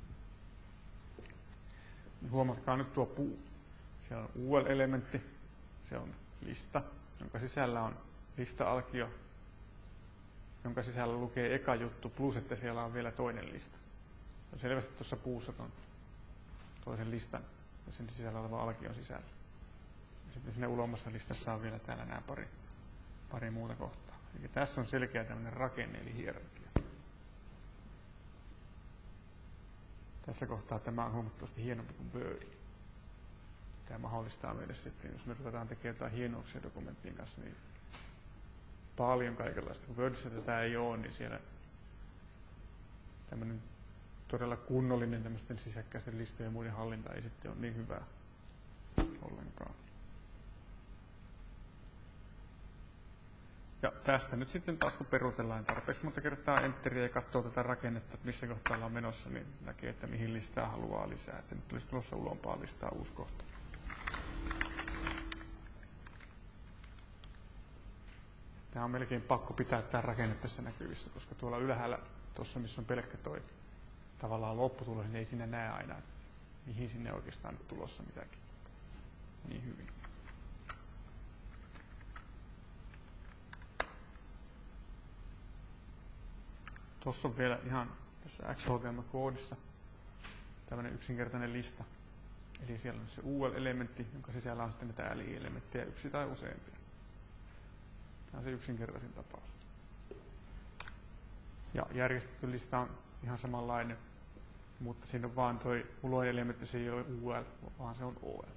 Huomatkaa nyt tuo puu. Siellä on UL-elementti, se on lista, jonka sisällä on lista-alkio, jonka sisällä lukee eka juttu, plus että siellä on vielä toinen lista. Se on selvästi tuossa puussa ton toisen listan ja sen sisällä oleva alkion sisällä. Ja sitten siinä ulommassa listassa on vielä täällä nämä pari muuta kohtaa. Eli tässä on selkeä tämmöinen rakenne, eli hierarkia. Tässä kohtaa tämä on huomattavasti hienompi kuin Word. Tämä mahdollistaa meille sitten, jos me ruvetaan tekemään jotain hienouksia dokumenttien kanssa, niin paljon kaikenlaista. Kun Wordissä tätä ei ole, niin siellä tämmöinen todella kunnollinen tämmöisten sisäkkäisten listojen ja muiden hallinta ei sitten ole niin hyvää ollenkaan. Ja tästä nyt sitten taas kun peruutellaan tarpeeksi monta kertaa enteriä ja katsoo tätä rakennetta, että missä kohtaa ollaan menossa, niin näkee, että mihin listaa haluaa lisää. Että nyt olisi tulossa ulompaa listaa uusi kohta. Tämä on melkein pakko pitää tämä rakenne tässä näkyvissä, koska tuolla ylhäällä, tuossa missä on pelkkä toi tavallaan lopputulos, niin ei siinä näe aina, mihin sinne oikeastaan nyt tulossa mitäkin niin hyvin. Tuossa on vielä ihan tässä XHTML-koodissa tämmöinen yksinkertainen lista. Eli siellä on se UL-elementti, jonka sisällä on sitten näitä LI-elementtejä, yksi tai useampia. Tämä on se yksinkertaisin tapaus. Ja järjestetty lista on ihan samanlainen, mutta siinä on vaan tuo uloin elementti, se ei ole UL, vaan se on OL.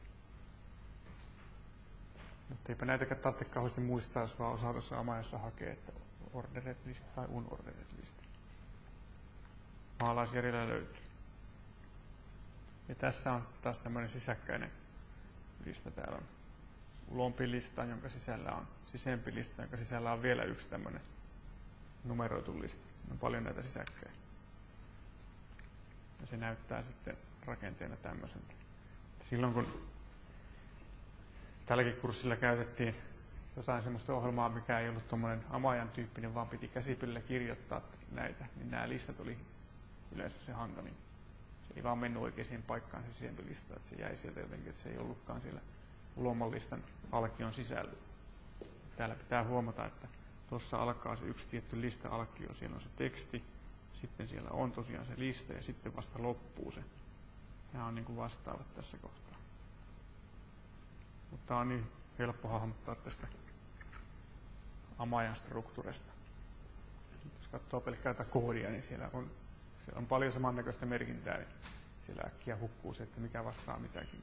Mutta eipä näitäkään tarvitse kauheasti muistaa, jos vaan osaa tuossa Amajassa hakea, että ordered list tai unordered list. Maalaisjärjellä löytyy. Ja tässä on taas tämmöinen sisäkkäinen lista. Täällä on ulompi lista, jonka sisällä on sisempi lista, jonka sisällä on vielä yksi tämmöinen numeroitu lista. On paljon näitä sisäkkäin. Ja se näyttää sitten rakenteena tämmöiseltä. Silloin kun tälläkin kurssilla käytettiin jotain semmoista ohjelmaa, mikä ei ollut tuommoinen Amajan tyyppinen, vaan piti käsipelillä kirjoittaa näitä, niin nämä listat oli yleensä se hankalin. Se ei vaan mennyt oikeaan paikkaan se sisempi lista, että se jäi sieltä jotenkin, että se ei ollutkaan siellä ulomman listan alkion sisällä. Täällä pitää huomata, että tuossa alkaa se yksi tietty lista-alkio, siellä on se teksti, sitten siellä on tosiaan se lista ja sitten vasta loppuu se. Nämä on niin kuin vastaavat tässä kohtaa. Mutta on niin helppo hahmottaa tästä Amajan struktuurista. Jos katsoo pelkkää tätä koodia, niin siellä on paljon samannäköistä merkintää, niin siellä äkkiä hukkuu se, että mikä vastaa mitäkin.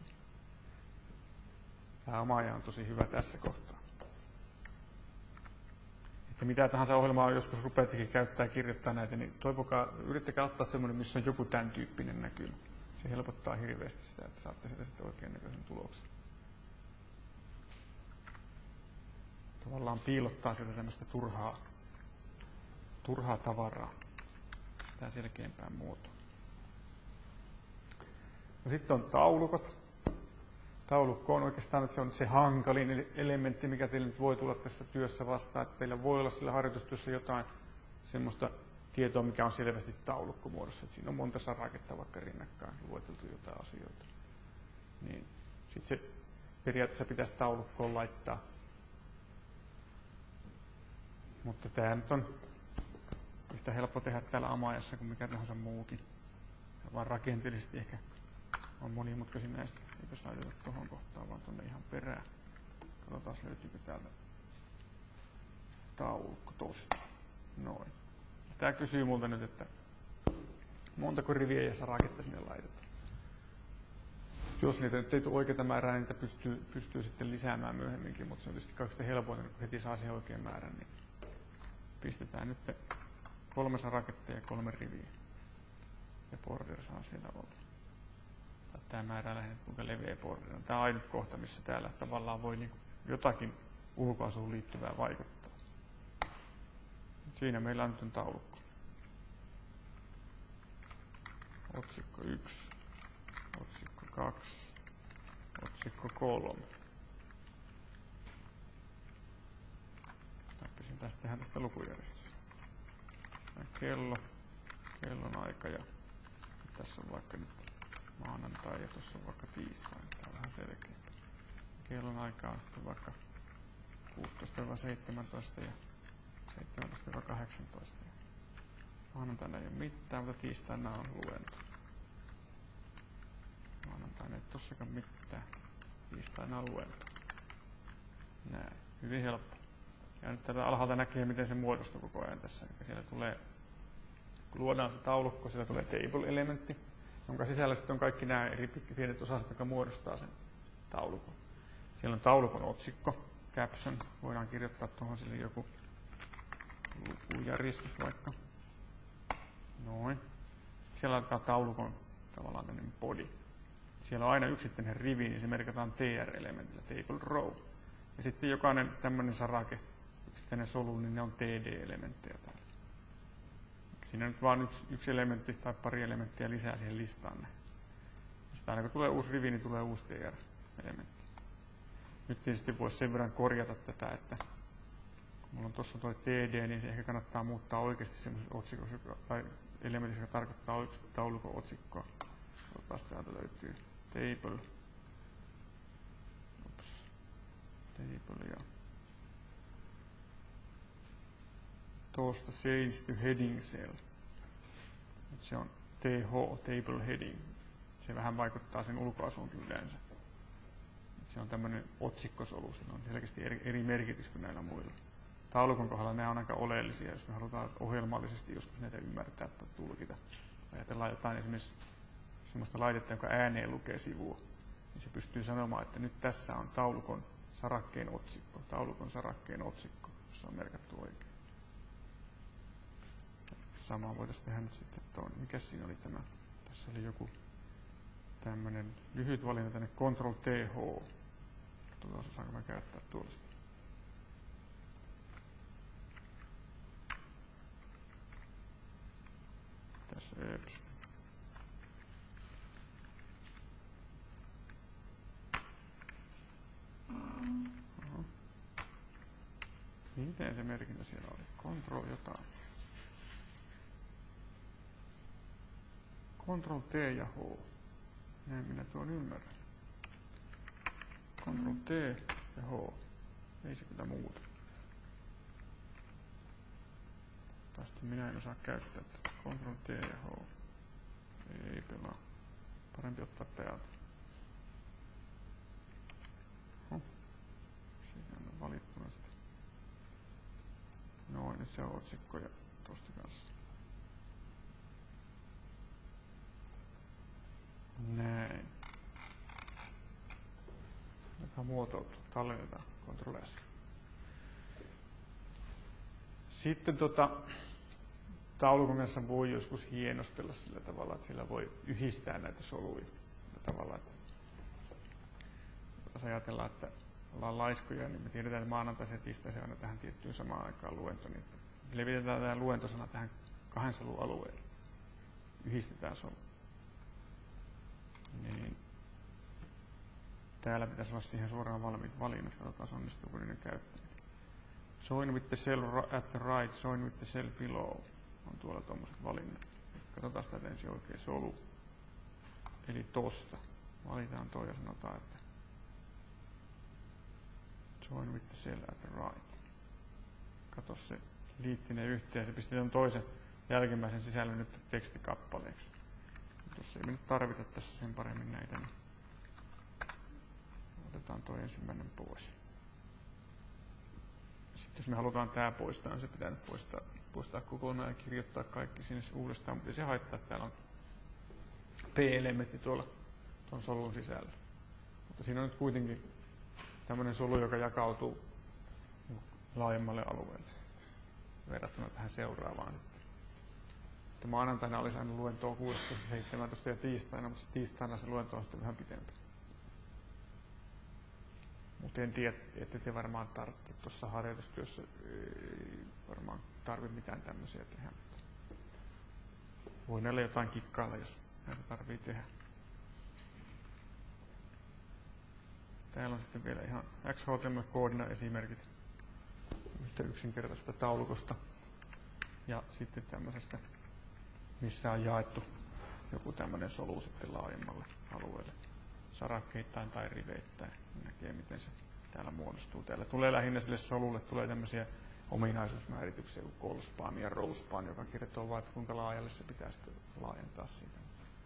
Tämä Amaja on tosi hyvä tässä kohtaa. Että mitä tahansa ohjelmaa joskus rupeattekin käyttää ja kirjoittaa näitä, niin yrittäkää ottaa semmoinen, missä on joku tämän tyyppinen näkymä. Se helpottaa hirveästi sitä, että saatte sieltä sitten oikean näköisen tuloksen. Tavallaan piilottaa sieltä tämmöistä turhaa tavaraa. Sitä selkeämpään muotoon. No sitten on taulukot. Taulukko on oikeastaan se hankalin elementti, mikä teille nyt voi tulla tässä työssä vastaan. Että teillä voi olla sillä harjoitustyössä jotain semmoista tietoa, mikä on selvästi taulukkomuodossa. Että siinä on monta saraketta vaikka rinnakkain lueteltu jotain asioita. Niin sitten se periaatteessa pitäisi taulukkoon laittaa. Mutta tämä nyt on yhtä helppo tehdä täällä Amajassa kuin mikä tahansa muukin. Vaan rakenteellisesti ehkä on monimutkaisin näistä. Eipäs laiteta tuohon kohtaan, vaan tuonne ihan perään. Katsotaan löytyykö täältä taulukko tosta. Noin. Tämä kysyy multa nyt, että montako riviä ja saraketta sinne laitetaan. Jos niitä nyt ei tule oikeita määrää, niin niitä pystyy sitten lisäämään myöhemminkin, mutta se on tietysti kaikista helpointa, kun heti saa siihen oikean määrän, niin pistetään nyt 3 saraketta ja 3 riviä. Ja border saa siellä olla. Tämä määrää lähinnä, kuinka leveä border on. Tämä on ainut kohta, missä täällä tavallaan voi niin jotakin ulkoasuun liittyvää vaikuttaa. Siinä meillä on nyt taulukko. Otsikko 1, otsikko 2, otsikko 3. Pisin tästä lukujärjestystä. Kellon aika ja tässä on vaikka nyt maanantai ja tuossa on vaikka tiistai. Tämä on vähän selkeä. Kellon aika on sitten vaikka 16-17 ja 17-18. Maanantaina ei ole mitään, mutta tiistaina on luento. Maanantaina ei tossakaan mitään. Tiistaina on luento. Näin. Hyvin helppo. Ja nyt täältä alhaalta näkee, miten se muodostuu koko ajan tässä. Eli siellä tulee, kun luodaan se taulukko, siellä tulee table-elementti, jonka sisällä sitten on kaikki nämä eri pienet osaset, jotka muodostaa sen taulukon. Siellä on taulukon otsikko, caption, voidaan kirjoittaa tuohon sille joku lukujärjestys vaikka. Noin. Siellä on taulukon tavallaan tämmöinen body. Siellä on aina yksittäinen rivi, niin se merkataan TR-elementillä, table row. Ja sitten jokainen tämmöinen sarake, yksittäinen solu, niin ne on TD-elementtejä täällä. Siinä nyt vaan yksi elementti tai pari elementtiä lisää siihen listaan. Sitten aina kun tulee uusi rivi, niin tulee uusi TR-elementti. Nyt tietysti voisi sen verran korjata tätä, että kun mulla on tuossa tuo TD, niin se ehkä kannattaa muuttaa oikeasti semmoisessa otsikossa tai elementissä, joka tarkoittaa oikeasti taulukon otsikkoa. Taas täältä löytyy table. Table ja tuosta change to heading cell. Se on TH, table heading. Se vähän vaikuttaa sen ulkoasuunkin yleensä. Se on tämmöinen otsikkosolu, sillä on selkeästi eri merkitys kuin näillä muilla. Taulukon kohdalla nämä on aika oleellisia, jos me halutaan ohjelmallisesti joskus näitä ymmärtää tai tulkita. Ajatellaan jotain esimerkiksi sellaista laitetta, joka ääneen lukee sivua, niin se pystyy sanomaan, että nyt tässä on taulukon sarakkeen otsikko, jossa on merkattu oikein. Samaa voitaisiin tehdä nyt sitten tuon, mikä siinä oli tämä, tässä oli joku tämmönen lyhyt valinta tänne Ctrl-TH. Katsotaan, osaanko mä käyttää tuollaista. Tässä eps. Miten se merkintä siellä oli? Ctrl jotain. Ctrl T ja H. Näin minä tuon ymmärrän. Ctrl T ja H. Ei se kyllä muuta. Tästä minä en osaa käyttää. Ctrl T ja H. Ei pelaa. Parempi ottaa täältä. Siinä on valittuna sitä. Noin, nyt se on otsikko ja tosta kanssa. Näin. Joka muotoutuu. Tallennetaan. Ctrl S. Sitten taulukon kanssa voi joskus hienostella sillä tavalla, että sillä voi yhdistää näitä soluja. Tavalla, että jos ajatellaan, että ollaan laiskoja, niin me tiedetään, että maanantai ja tiistai aina tähän tiettyyn samaan aikaan luento. Niin levitetään tämä luentosana tähän 2 solun alueelle. Yhdistetään solu. Niin täällä pitäisi olla siihen suoraan valmiit valinnat. Katsotaan, onnistuuko niiden käyttäminen. Join with the cell at the right, join with the cell below. On tuolla tuommoiset valinnat. Katsotaan sitä ensin oikein solu. Eli tosta. Valitaan toi ja sanotaan, että join with the cell at the right. Kato se liittinen yhteen. Se pistetään toisen jälkimmäisen sisällön nyt tekstikappaleeksi. Tuossa ei me nyt tarvita tässä sen paremmin näitä. Niin otetaan toi ensimmäinen pois. Sitten jos me halutaan tää poistaa, niin se pitää nyt poistaa kokonaan ja kirjoittaa kaikki sinne uudestaan. Mutta ei se haittaa, että täällä on P-elementti tuolla tuon solun sisällä. Mutta siinä on nyt kuitenkin tämmöinen solu, joka jakautuu laajemmalle alueelle verrattuna tähän seuraavaan. Että maanantaina olisi aina luentoa 16, 17 ja tiistaina, mutta tiistaina se luento on sitten vähän pitempi. Mutta en tiedä, ette te varmaan tarvitse tuossa harjoitustyössä, ei varmaan tarvitse mitään tämmöisiä tehdä. Voi näillä jotain kikkailla, jos näitä tarvii tehdä. Täällä on sitten vielä ihan XHTML-koodina esimerkit yhtä yksinkertaisesta taulukosta ja sitten tämmöisestä, missä on jaettu joku tämmöinen solu sitten laajemmalle alueelle sarakkeittain tai riveittäin. Näkee, miten se täällä muodostuu. Täällä tulee lähinnä sille solulle tulee tämmöisiä ominaisuusmäärityksiä kuin call-span ja row-span, joka kertoo vain, että kuinka laajalle se pitää sitten laajentaa siitä.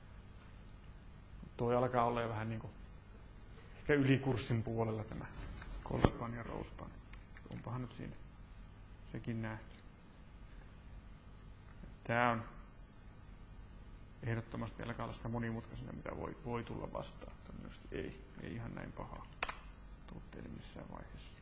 Tuo alkaa olla jo vähän niin kuin ehkä ylikurssin puolella tämä call-span ja row-span. Onpahan nyt siinä sekin nähty. Tämä on ehdottomasti alkaa olla sitä monimutkaisena, mitä voi tulla vastaan. Ei ihan näin pahaa tuotteille missään vaiheessa.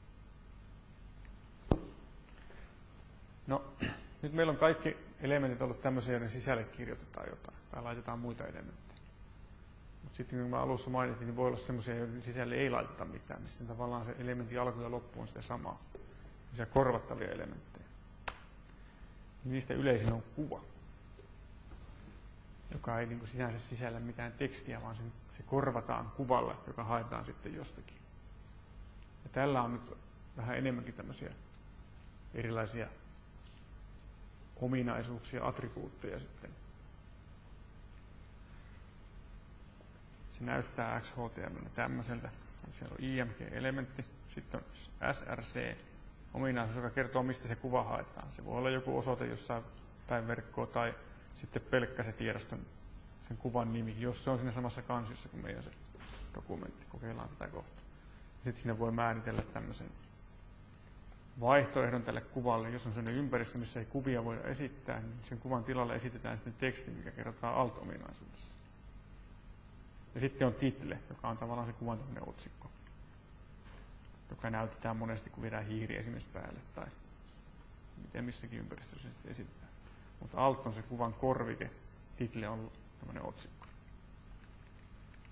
No, nyt meillä on kaikki elementit ollut tämmöisiä, joiden sisälle kirjoitetaan jotain tai laitetaan muita elementtejä. Mutta sitten kun mä alussa mainitsin, niin voi olla semmoisia, joiden sisälle ei laiteta mitään, missä tavallaan se elementin alku ja loppu on sitä samaa. Semmoisia korvattavia elementtejä. Niistä yleisin on kuva, joka ei niin kuin sinänsä sisällä mitään tekstiä, vaan se korvataan kuvalla, joka haetaan sitten jostakin. Ja tällä on nyt vähän enemmänkin tämmöisiä erilaisia ominaisuuksia, attribuutteja sitten. Se näyttää XHTML tämmöiseltä. Siellä on IMG-elementti, sitten on SRC-ominaisuus, joka kertoo, mistä se kuva haetaan. Se voi olla joku osoite jossain päin verkkoa tai sitten pelkkä se tiedoston sen kuvan nimi, jos se on siinä samassa kansiossa kuin meidän se dokumentti. Kokeillaan tätä kohtaa. Sitten sinne voi määritellä tämmöisen vaihtoehdon tälle kuvalle. Jos on sellainen ympäristö, missä ei kuvia voida esittää, niin sen kuvan tilalle esitetään sitten teksti, mikä kerrotaan alt-ominaisuudessa. Ja sitten on title, joka on tavallaan se kuvan otsikko, joka näytetään monesti, kun viedään hiiri esimerkiksi päälle tai miten missäkin ympäristössä se sitten esitetään. Mutta alt on se kuvan korvike, title on tämmöinen otsikko.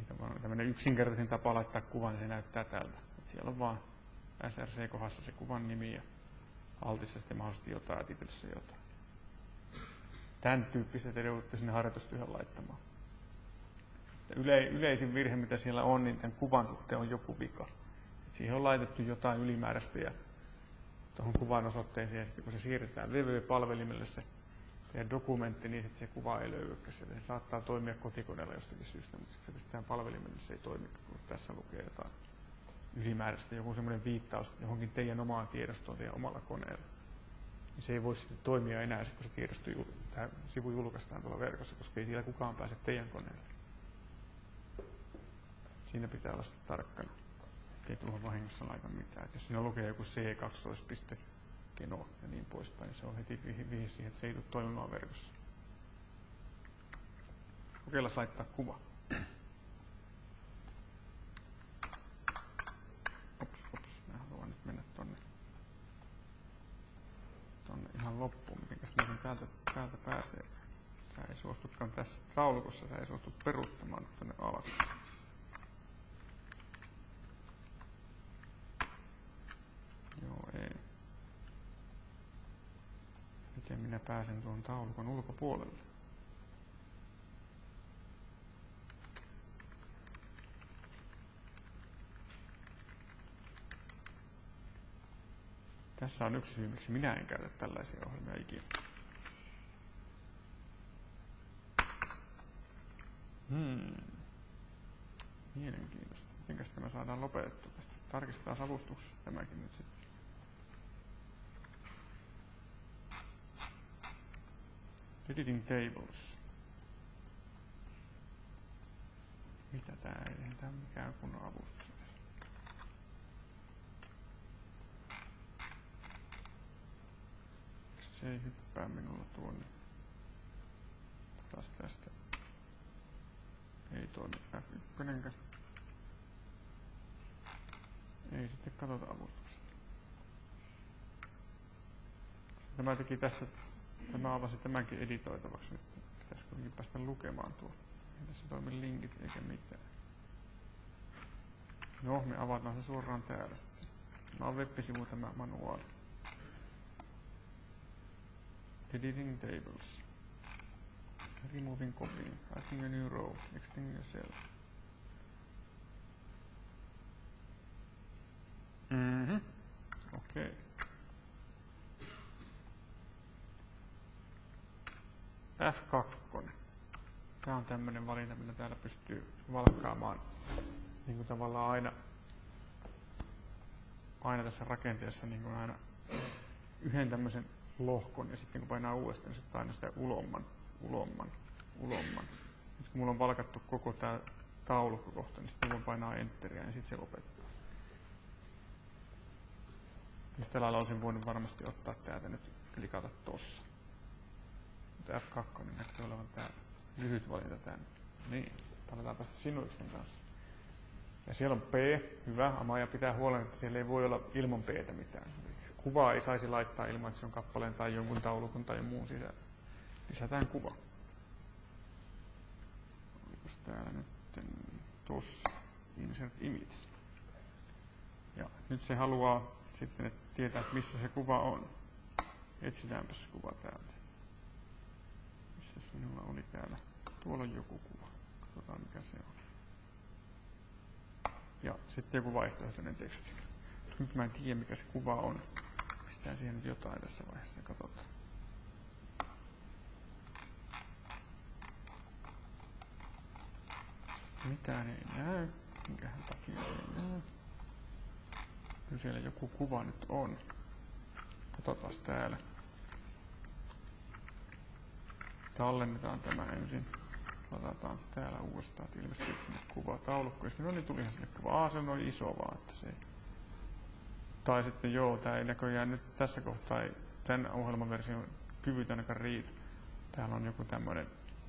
Tämmöinen yksinkertaisin tapa laittaa kuvan, niin se näyttää tältä. Et siellä on vaan SRC-kohdassa se kuvan nimi ja altissa sitten mahdollisesti jotain ja titelissä jotain. Tämän tyyppistä te joudutte sinne harjoitustyöhön laittamaan. Yleisin virhe, mitä siellä on, niin tämän kuvan suhteen on joku vika. Et siihen on laitettu jotain ylimääräistä ja tuohon kuvan osoitteeseen, ja sitten kun se siirretään web-palvelimelle se teidän dokumentti, niin sitten se kuva ei löydykään sieltä. Se saattaa toimia kotikoneella jostakin syystä, mutta kun se pistetään palvelimelle, se ei toimi, kun tässä lukee jotain ylimääräistä, joku semmoinen viittaus johonkin teidän omaan tiedostoon teidän omalla koneella. Niin se ei voi sitten toimia enää, kun se tämä sivu julkaistaan tuolla verkossa, koska ei siellä kukaan pääse teidän koneelle. Siinä pitää olla tarkkana, ettei tuohon vahingossa laita mitään. Et jos siinä lukee joku C12.keno ja niin poispäin, niin se on heti vihi siihen, että se ei tule toimimaan verkossa. Kokeillaan laittaa kuva. Mä haluan nyt mennä tonne ihan loppuun. Mitenkäs muuten täältä pääsee? Tää ei suostukaan tässä taulukossa, tää ei suostu peruuttamaan tonne alkuun. Joo, ei. Miten minä pääsen tuon taulukon ulkopuolelle? Tässä on yksi syy, miksi minä en käytä tällaisia ohjelmia ikinä. Mielenkiintoista. Mitenkäs tämä saadaan lopetettua tästä? Tarkistetaan avustuksessa tämäkin nyt sitten. Editing tables. Mitä tää ei? Eihän tää ole mikään kunnon avustus. Se ei hyppää minulla tuonne. Taas tästä. Ei toimi F1. Ei sitten katsota avustukset. Tämä teki tästä, tämä avasi tämänkin editoitavaksi nyt. Pitäisikö kuitenkin päästä lukemaan tuo. Ei tässä toimi linkit eikä mitään. No, me avataan se suoraan täällä sitten. Tämä on web-sivu tämä manuaali. Editing tables. Removing copy. Adding a new row. Extending a cell. Okei. F2. Tämä on tämmöinen valinta, millä täällä pystyy valkkaamaan niin kuin tavallaan aina tässä rakenteessa niin kuin aina yhden tämmöisen lohkon ja sitten kun painaa uudestaan, niin se aina sitä ulomman. Nyt kun mulla on valkattu koko tää taulukko kohta, niin sitten voin painaa enteriä ja sitten se lopettaa. Yhtä lailla olisin voinut varmasti ottaa täältä nyt klikata tossa. Mutta F2 niin näkyy olevan täällä. Lyhyt valinta tänne. Niin, palataanpa sitten Sinuixen kanssa. Ja siellä on P, hyvä. Amaja pitää huolen, että siellä ei voi olla ilman P:tä mitään. Kuvaa ei saisi laittaa ilman, että se on kappaleen tai jonkun taulukon tai muun sisällä. Lisätään kuva. Olikos täällä nyt tossa Insert Image. Ja nyt se haluaa sitten että tietää, että missä se kuva on. Etsitäänpä se kuva täältä. Missäs minulla oli täällä? Tuolla on joku kuva. Katsotaan mikä se on. Ja sitten joku vaihtoehtoinen teksti. Nyt mä en tiedä mikä se kuva on. Pistään siihen nyt jotain tässä vaiheessa ja katsotaan. Mitään ei näy. Minkähän takia ei näy. Kyllä siellä joku kuva nyt on. Katsotaan täällä. Tallennetaan tämä ensin. Latataan se täällä uudestaan, että ilmestyy sinne kuva taulukko. No niin, tulihan sinne kuva. Se on iso vaan, että se ei. Tai sitten joo, tää ei näköjään nyt tässä kohtaa ei tämän ohjelmaversion kyvyt ainakaan riitä. Täällä on joku tämmönen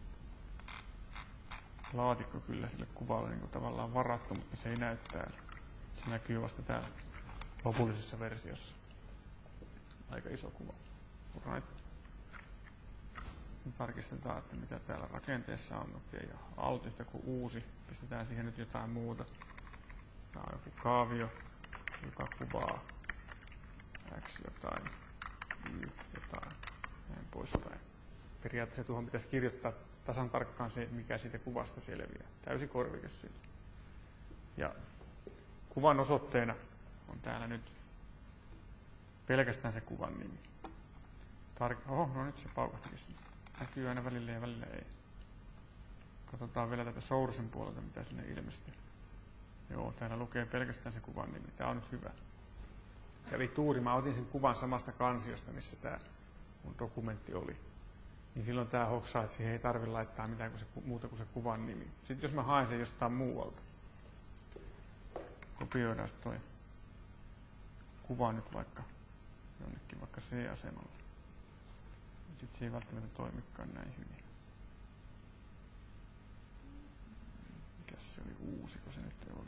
laatikko kyllä sille kuvalle niin kuin tavallaan varattu, mutta se ei näy täällä. Se näkyy vasta täällä lopullisessa versiossa. Aika iso kuva. Right. Sitten tarkistetaan, että mitä täällä rakenteessa on. Okei, ja alt yhtä kuin uusi. Pistetään siihen nyt jotain muuta. Tää on joku kaavio, joka kuvaa x jotain, y jotain, näin poispäin. Periaatteessa tuohon pitäisi kirjoittaa tasan tarkkaan se, mikä siitä kuvasta selviää. Täysi korvike siitä. Ja kuvan osoitteena on täällä nyt pelkästään se kuvan nimi. No nyt se paukahtikin sinne. Näkyy aina välillä ja välillä ei. Katsotaan vielä tätä sourcen puolelta, mitä sinne ilmestyy. Joo, täällä lukee pelkästään se kuvan nimi. Tää on nyt hyvä. Kävi tuuri, mä otin sen kuvan samasta kansiosta, missä tää mun dokumentti oli. Niin silloin tää hoksaa, että siihen ei tarvitse laittaa mitään muuta kuin se kuvan nimi. Sitten jos mä haen sen jostain muualta, kopioidaan toi kuva nyt vaikka jonnekin vaikka C-asemalle. Sitten se ei välttämättä toimikaan näin hyvin. Mikäs se oli, uusiko se nyt oli?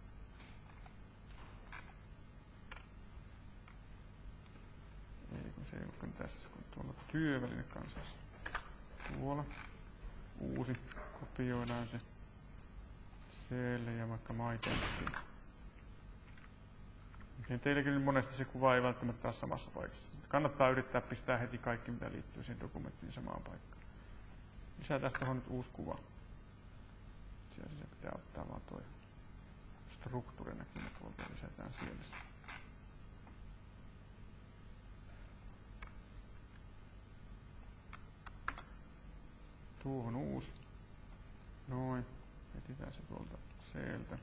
Ei kun se ei olekaan tässä, kun tuolla työväline kansassa. Tuolla. Uusi. Kopioidaan se. C:lle ja vaikka maitemppiin. Teilläkin nyt monesti se kuva ei välttämättä ole samassa paikassa. Kannattaa yrittää pistää heti kaikki, mitä liittyy siihen dokumenttiin samaan paikkaan. Lisätään tuohon nyt uusi kuva. Siellä se pitää ottaa vaan toi struktuurinäkymä tuolta ja lisätään siellä. Tuohon uusi. Noin. Etsitään se tuolta C:ltä.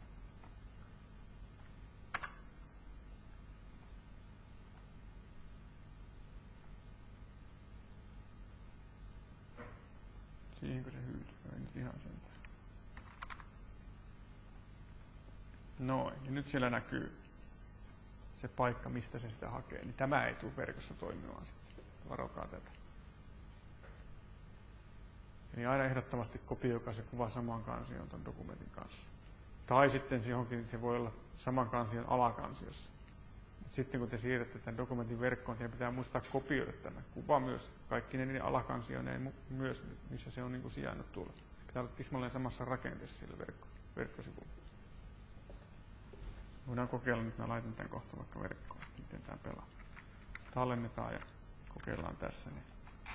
Siihenkö se hyytyy? Ei nyt ihan sentään. Noin. Ja nyt siellä näkyy se paikka, mistä se sitä hakee. Niin tämä ei tule verkossa toimimaan sitten. Varokaa tätä. Eli aina ehdottomasti kopioikaa se kuva saman kansion ton dokumentin kanssa. Tai sitten se voi olla saman kansion alakansiossa. Sitten kun te siirrätte tämän dokumentin verkkoon, teidän pitää muistaa kopioida tämä kuva myös. Kaikki ne niiden alakansioineen myös, missä se on niin kuin sijainnut tuolla. Pitää olla tismalleen samassa rakenteessa sillä verkkosivulla. Voidaan kokeilla nyt, mä laitan tämän kohta vaikka verkkoon, miten tämä pelaa. Tallennetaan ja kokeillaan tässä. Niin.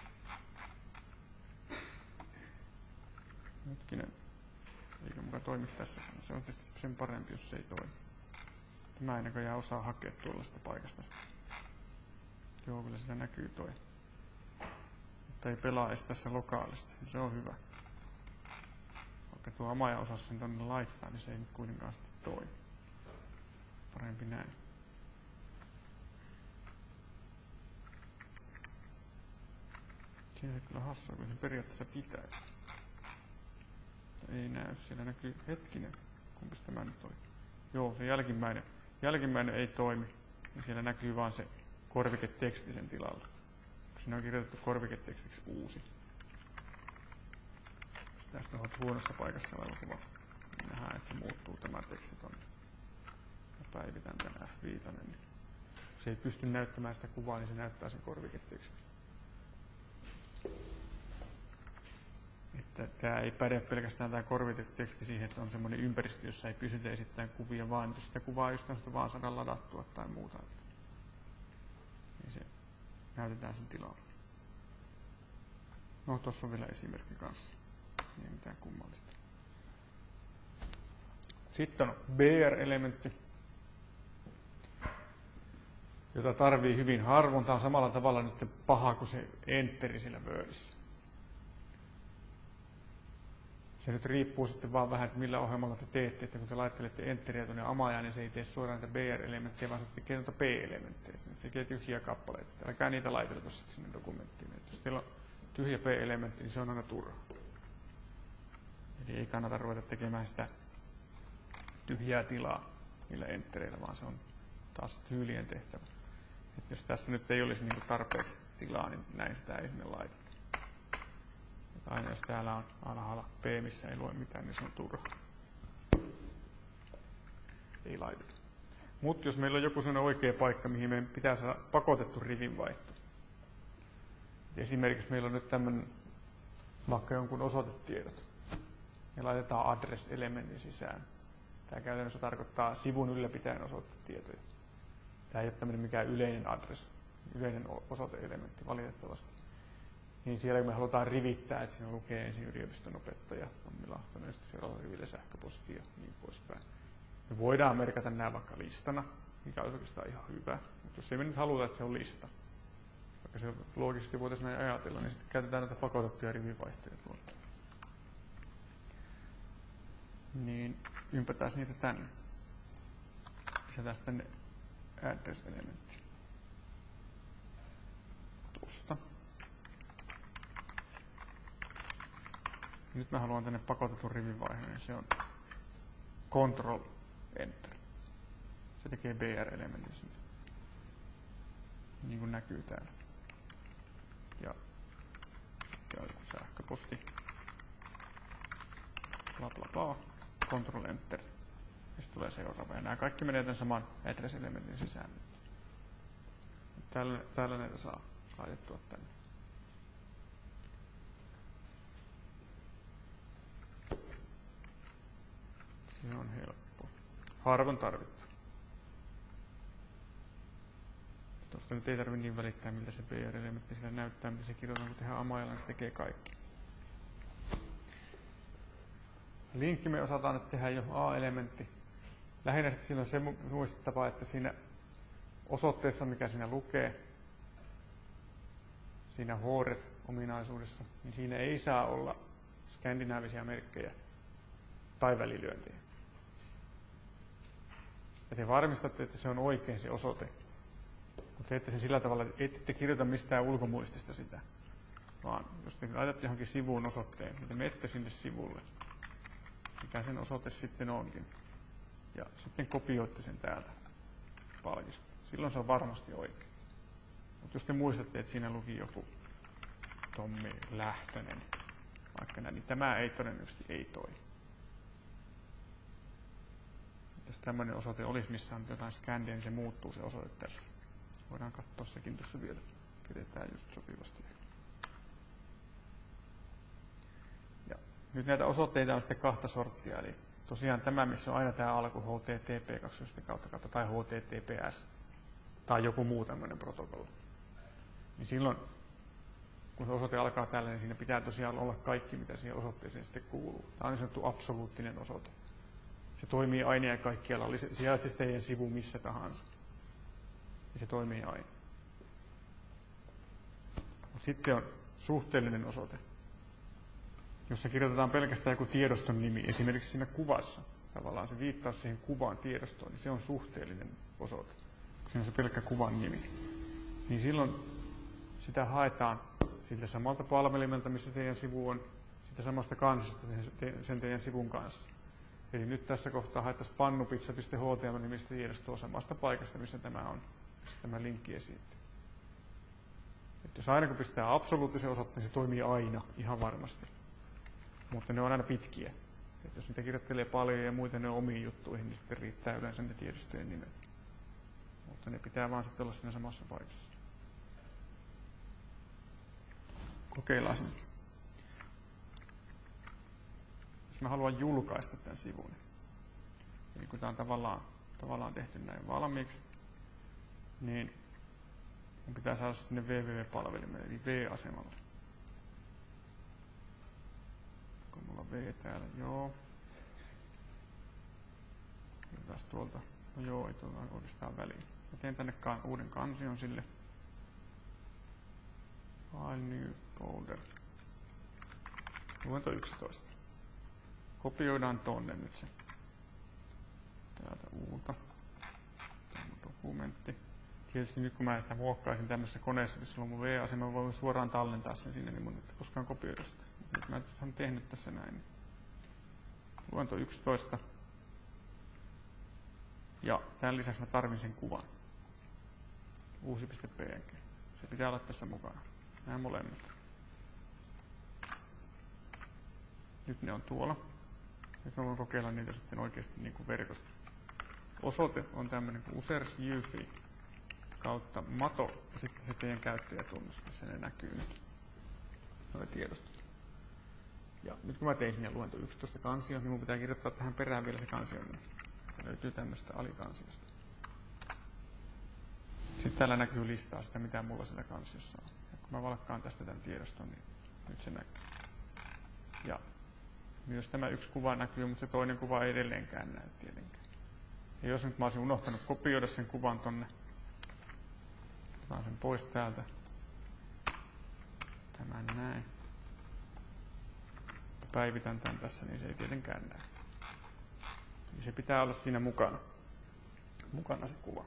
Hetkinen, eikö muka toimi tässä? No, se on tietysti sen parempi, jos se ei toimi. Mä en näköjään osaa hakea tuollaista paikasta. Joo, kyllä sitä näkyy toi. Mutta ei pelaa edes tässä lokaalisesti. Se on hyvä. Vaikka tuo Amaja osasi sen tonne laittaa, niin se ei nyt kuitenkaan sitten toimi. Parempi näin. Siinä se kyllä hassua, kun se periaatteessa pitäisi. Ei näy, siellä näkyy, hetkinen, kumpis tämä nyt oli. Joo, se jälkimmäinen ei toimi, niin siellä näkyy vaan se korviketeksti sen tilalla. Siinä on kirjoitettu korviketekstiksi uusi. Tästä on huonossa paikassa oleva kuva. Nähdään, että se muuttuu tämä teksti tonne. Ja päivitän tämän F5, niin se ei pysty näyttämään sitä kuvaa, niin se näyttää sen korviketekstin. Että tämä ei päde pelkästään tämä korviketeksti siihen, että on semmoinen ympäristö, jossa ei pysytä esittämään kuvia, vaan jos sitä kuvaa jostain vaan saada ladattua tai muuta. Niin se näytetään sen tilalla. No, tuossa on vielä esimerkki kanssa. Ei mitään kummallista. Sitten on BR-elementti, jota tarvii hyvin harvoin. Tämä on samalla tavalla nyt paha kuin se enteri sillä Wordissä. Se nyt riippuu sitten vaan vähän, että millä ohjelmalla te teette, että kun te laittelette enteriä tuonne Amajaan, niin se ei tee suoraan näitä BR-elementtejä, vaan se tekee noita P-elementtejä. Se tekee tyhjiä kappaleita. Älkää niitä laitelko sitten sinne dokumenttiin. Et jos teillä on tyhjä P-elementti, niin se on aina turha. Eli ei kannata ruveta tekemään sitä tyhjää tilaa niillä entereillä, vaan se on taas tyylien tehtävä. Et jos tässä nyt ei olisi niinku tarpeeksi tilaa, niin näin sitä ei sinne laiteta. Aina jos täällä on alhaalla P, missä ei lue mitään, niin se on turha. Ei laiteta. Mutta jos meillä on joku sellainen oikea paikka, mihin meidän pitää saada pakotettu rivinvaihto, Esimerkiksi meillä on nyt tämmöinen vaikka jonkun osoitetiedot. Ja laitetaan address-elementin sisään. Tämä käytännössä tarkoittaa sivun ylläpitäjän osoitetietoja. Tämä ei ole tämmöinen mikään yleinen address, yleinen osoiteelementti valitettavasti. Niin siellä kun me halutaan rivittää, että siinä lukee ensin yliopiston opettaja, Tommi Lahtonen, ja sitten seuraavalla rivillä sähköpostia ja niin poispäin. Me voidaan merkata nämä vaikka listana, mikä olisi oikeastaan ihan hyvä. Mutta jos ei me nyt haluta, että se on lista, vaikka se loogisesti voitaisiin näin ajatella, niin sitten käytetään näitä pakotettuja rivivaihtoja tuolla. Niin ympätään niitä tänne. Lisätään tänne address-elementti. Tuosta. Nyt mä haluan tänne pakotetun rivivaiheen, niin se on Control Enter. Se tekee BR-elementin sinne. Niin kuin näkyy täällä. Ja sitten on joku sähköposti. Bla bla bla. Control Enter. Ja sitten tulee seuraava. Ja nämä kaikki menee tämän saman address-elementin sisään. Täällä näitä saa laitettua tänne. Se on helppo. Harvoin tarvittu. Tuosta nyt ei tarvitse niin välittää, miltä se BR-elementti sillä näyttää, mitä se kirjoitetaan, kun tehdään amaillaan, se tekee kaikki. Linkki me osataan nyt tehdä jo A-elementti. Lähinnä sitten siinä on se muistettava, että siinä osoitteessa, mikä siinä lukee, siinä HORES-ominaisuudessa, niin siinä ei saa olla skandinaavisia merkkejä tai välilyöntejä. Ja te varmistatte, että se on oikein se osoite. Mutta teette sen sillä tavalla, että ette kirjoita mistään ulkomuistista sitä. Vaan jos te laitatte johonkin sivuun osoitteen, niin te menette sinne sivulle, mikä sen osoite sitten onkin. Ja sitten kopioitte sen täältä palkista. Silloin se on varmasti oikein. Mutta jos te muistatte, että siinä luki joku Tommi Lähtönen, vaikka näin, niin tämä ei todennäköisesti ei toimi. Jos tämmöinen osoite olisi, missä on jotain skändiä, niin se muuttuu se osoite tässä. Voidaan katsoa sekin tuossa vielä. Pidetään just sopivasti. Ja nyt näitä osoitteita on sitten kahta sorttia. Eli tosiaan tämä, missä on aina tämä alku HTTP 2 tai HTTPS tai joku muu tämmöinen protokolla. Niin silloin, kun se osoite alkaa tällä, niin siinä pitää tosiaan olla kaikki, mitä siihen osoitteeseen sitten kuuluu. Tämä on niin sanottu absoluuttinen osoite. Se toimii aina ja kaikkialla, oli sijaitsi teidän sivu missä tahansa. Ja se toimii aina. Sitten on suhteellinen osoite, jossa kirjoitetaan pelkästään joku tiedoston nimi, esimerkiksi siinä kuvassa. Tavallaan se viittaus siihen kuvan tiedostoon, niin se on suhteellinen osoite. Se on se pelkkä kuvan nimi. Niin silloin sitä haetaan siltä samalta palvelimelta, missä teidän sivu on, sitä samasta kansasta sen teidän sivun kanssa. Eli nyt tässä kohtaa haettaisiin pannupizza.html-nimistä tiedostoa samasta paikasta, missä tämä on, missä tämä linkki esiintyy. Et jos aina kun pistää absoluuttisen osoitteen, niin se toimii aina, ihan varmasti. Mutta ne on aina pitkiä. Et jos niitä kirjoittelee paljon ja muita ne on omiin juttuihin, niin sitten riittää yleensä ne tiedostojen nimet. Mutta ne pitää vaan sitten olla siinä samassa paikassa. Kokeillaan sen. Jos mä haluan julkaista tämän sivun, eli kun tämä on tavallaan tehty näin valmiiksi, niin mun pitää saada sinne www-palvelimelle, eli V-asemalle. Onko mulla V täällä? Joo. Hyväs tuolta. No joo, ei tuolla oikeastaan väliin. Mä teen tänne uuden kansion sille. File new folder. Luento 11. Kopioidaan tonne nyt se. Täältä uutta. Tämä on dokumentti. Tietysti nyt kun mä sitä muokkaisin tämmöisessä koneessa, missä on mun V-asema, mä voin suoraan tallentaa sen sinne, niin mun ei koskaan kopioida sitä. Nyt mä olen tehnyt tässä näin. Luento 11. Ja tämän lisäksi mä tarvin sen kuvan. Uusi.png. Se pitää olla tässä mukana. Nämä molemmat. Nyt ne on tuolla. Nyt mä voin kokeilla niitä sitten oikeasti niin kuin verkosta. Osoite on tämmöinen kuin users.ufi kautta mato ja sitten se teidän käyttäjätunnus, missä ne näkyy nyt. nuo tiedostot. Ja nyt kun mä tein sinne luento 11 kansioon, niin mun pitää kirjoittaa tähän perään vielä se kansion nimi. Se löytyy tämmöistä alikansiosta. Sitten täällä näkyy listaa sitä, mitä mulla siellä kansiossa on. Ja kun mä valkkaan tästä tämän tiedoston, niin nyt se näkyy. Ja myös tämä yksi kuva näkyy, mutta se toinen kuva ei edelleenkään näy tietenkään. Ja jos nyt mä olisin unohtanut kopioida sen kuvan tonne, otan sen pois täältä. Tämän näin. Päivitän tämän tässä, niin se ei tietenkään näy. Eli se pitää olla siinä mukana se kuva.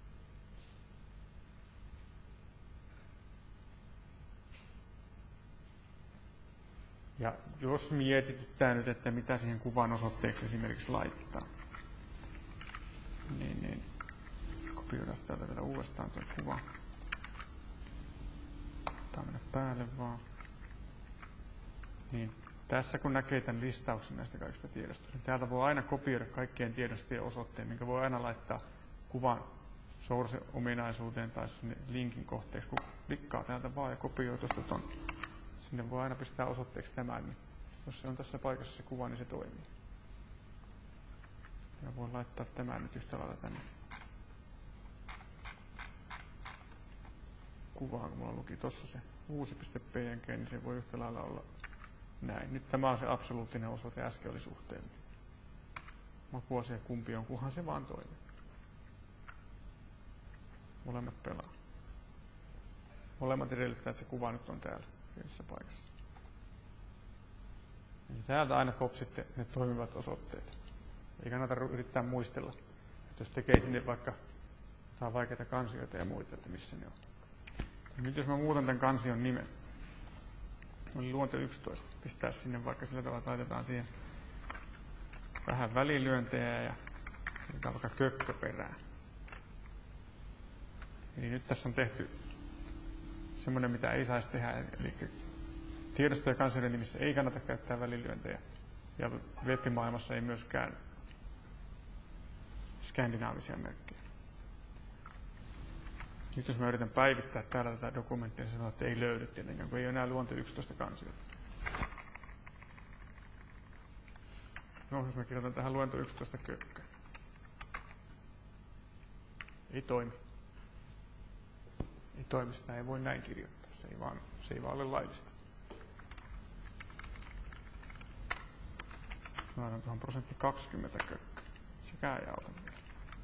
Ja jos mietityttää nyt, että mitä siihen kuvan osoitteeksi esimerkiksi laittaa, niin kopioidaan täältä vielä uudestaan tuo kuva. Ottaa mennä päälle vaan. Niin tässä kun näkee tämän listauksen näistä kaikista tiedostoista, niin täältä voi aina kopioida kaikkien tiedostojen osoitteen, minkä voi aina laittaa kuvan source-ominaisuuteen tai sinne linkin kohteeksi. Kun klikkaa täältä vaan ja kopioi tuosta ton, sinne voi aina pistää osoitteeksi tämän, niin jos se on tässä paikassa se kuva, niin se toimii. Ja voin laittaa tämän nyt yhtä lailla tänne kuvaan, kun mulla luki tuossa se uusi.png, niin se voi yhtä lailla olla näin. Nyt tämä on se absoluuttinen osoite, äsken oli suhteellinen. Makuasia kumpi on, kunhan se vaan toimii. Molemmat pelaa. Molemmat edellyttää, että se kuva nyt on täällä yhdessä paikassa. Eli täältä aina kopsitte ne toimivat osoitteet. Ei kannata yrittää muistella, että jos tekee sinne vaikka jotain vaikeita kansioita ja muita, että missä ne on. Ja nyt jos mä muutan tämän kansion nimen, oli luonto 11, pistää sinne vaikka sillä tavalla, että laitetaan siihen vähän välilyöntejä ja laitetaan vaikka kökkö perään. Eli nyt tässä on tehty semmoinen, mitä ei saisi tehdä, eli tiedosto- ja kansioiden nimissä ei kannata käyttää välilyöntejä. Ja web-maailmassa ei myöskään skandinaavisia merkkejä. Nyt jos mä yritän päivittää täällä tätä dokumenttia, niin sanoo, että ei löydy tietenkään, kun ei ole enää luonto 11 kansiota. No, jos mä kirjoitan tähän luonto 11 kökkö. Ei toimi. Ei toimi, sitä ei voi näin kirjoittaa. Se ei vaan ole laillista. Mä laitan tuohon %20 kökkö. Sekään ei auta vielä.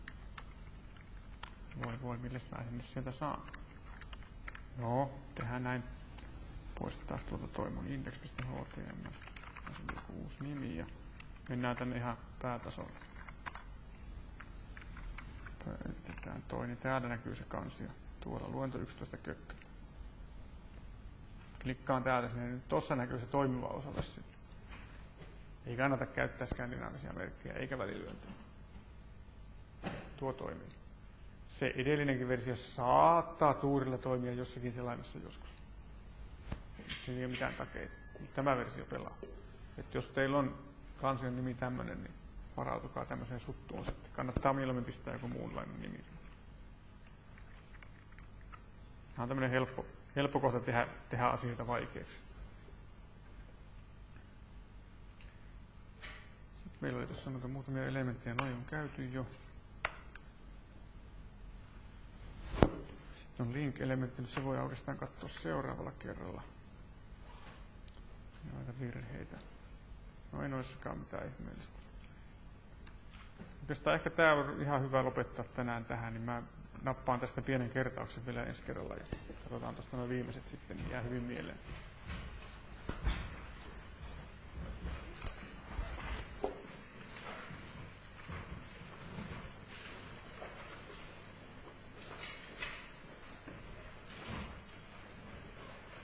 Voi, milles mä sen nyt sieltä saan? No, tehdään näin. Poistetaan tuolta toi mun index.html. Tässä on joku uusi nimi ja mennään tänne ihan päätasolle. Päivitetään toi, niin täällä näkyy se kansio. Tuolla luento 11 kökkö. Klikkaan täältä, niin tuossa näkyy se toimiva osalle. Ei kannata käyttää skandinaavisia merkkejä eikä välilyöntejä. Tuo toimii. Se edellinenkin versio saattaa tuurilla toimia jossakin selaimessa joskus. Se ei ole mitään takeita. Tämä versio pelaa. Et jos teillä on kansion nimi tämmöinen, niin varautukaa tämmöiseen suttuun sitten. Kannattaa mieluummin pistää joku muunlainen nimi. Tämä on tämmöinen helppo kohta tehdä asioita vaikeaksi. Sitten meillä oli tuossa muutamia elementtejä, noin on käyty jo. Sitten on link-elementti, se voi oikeastaan katsoa seuraavalla kerralla. Noita virheitä. No ei noissakaan mitään ihmeellistä. Oikeastaan ehkä tämä on ihan hyvä lopettaa tänään tähän, niin mä nappaan tästä pienen kertauksen vielä ensi kerralla ja katsotaan tuosta nuo viimeiset sitten, niin jää hyvin mieleen.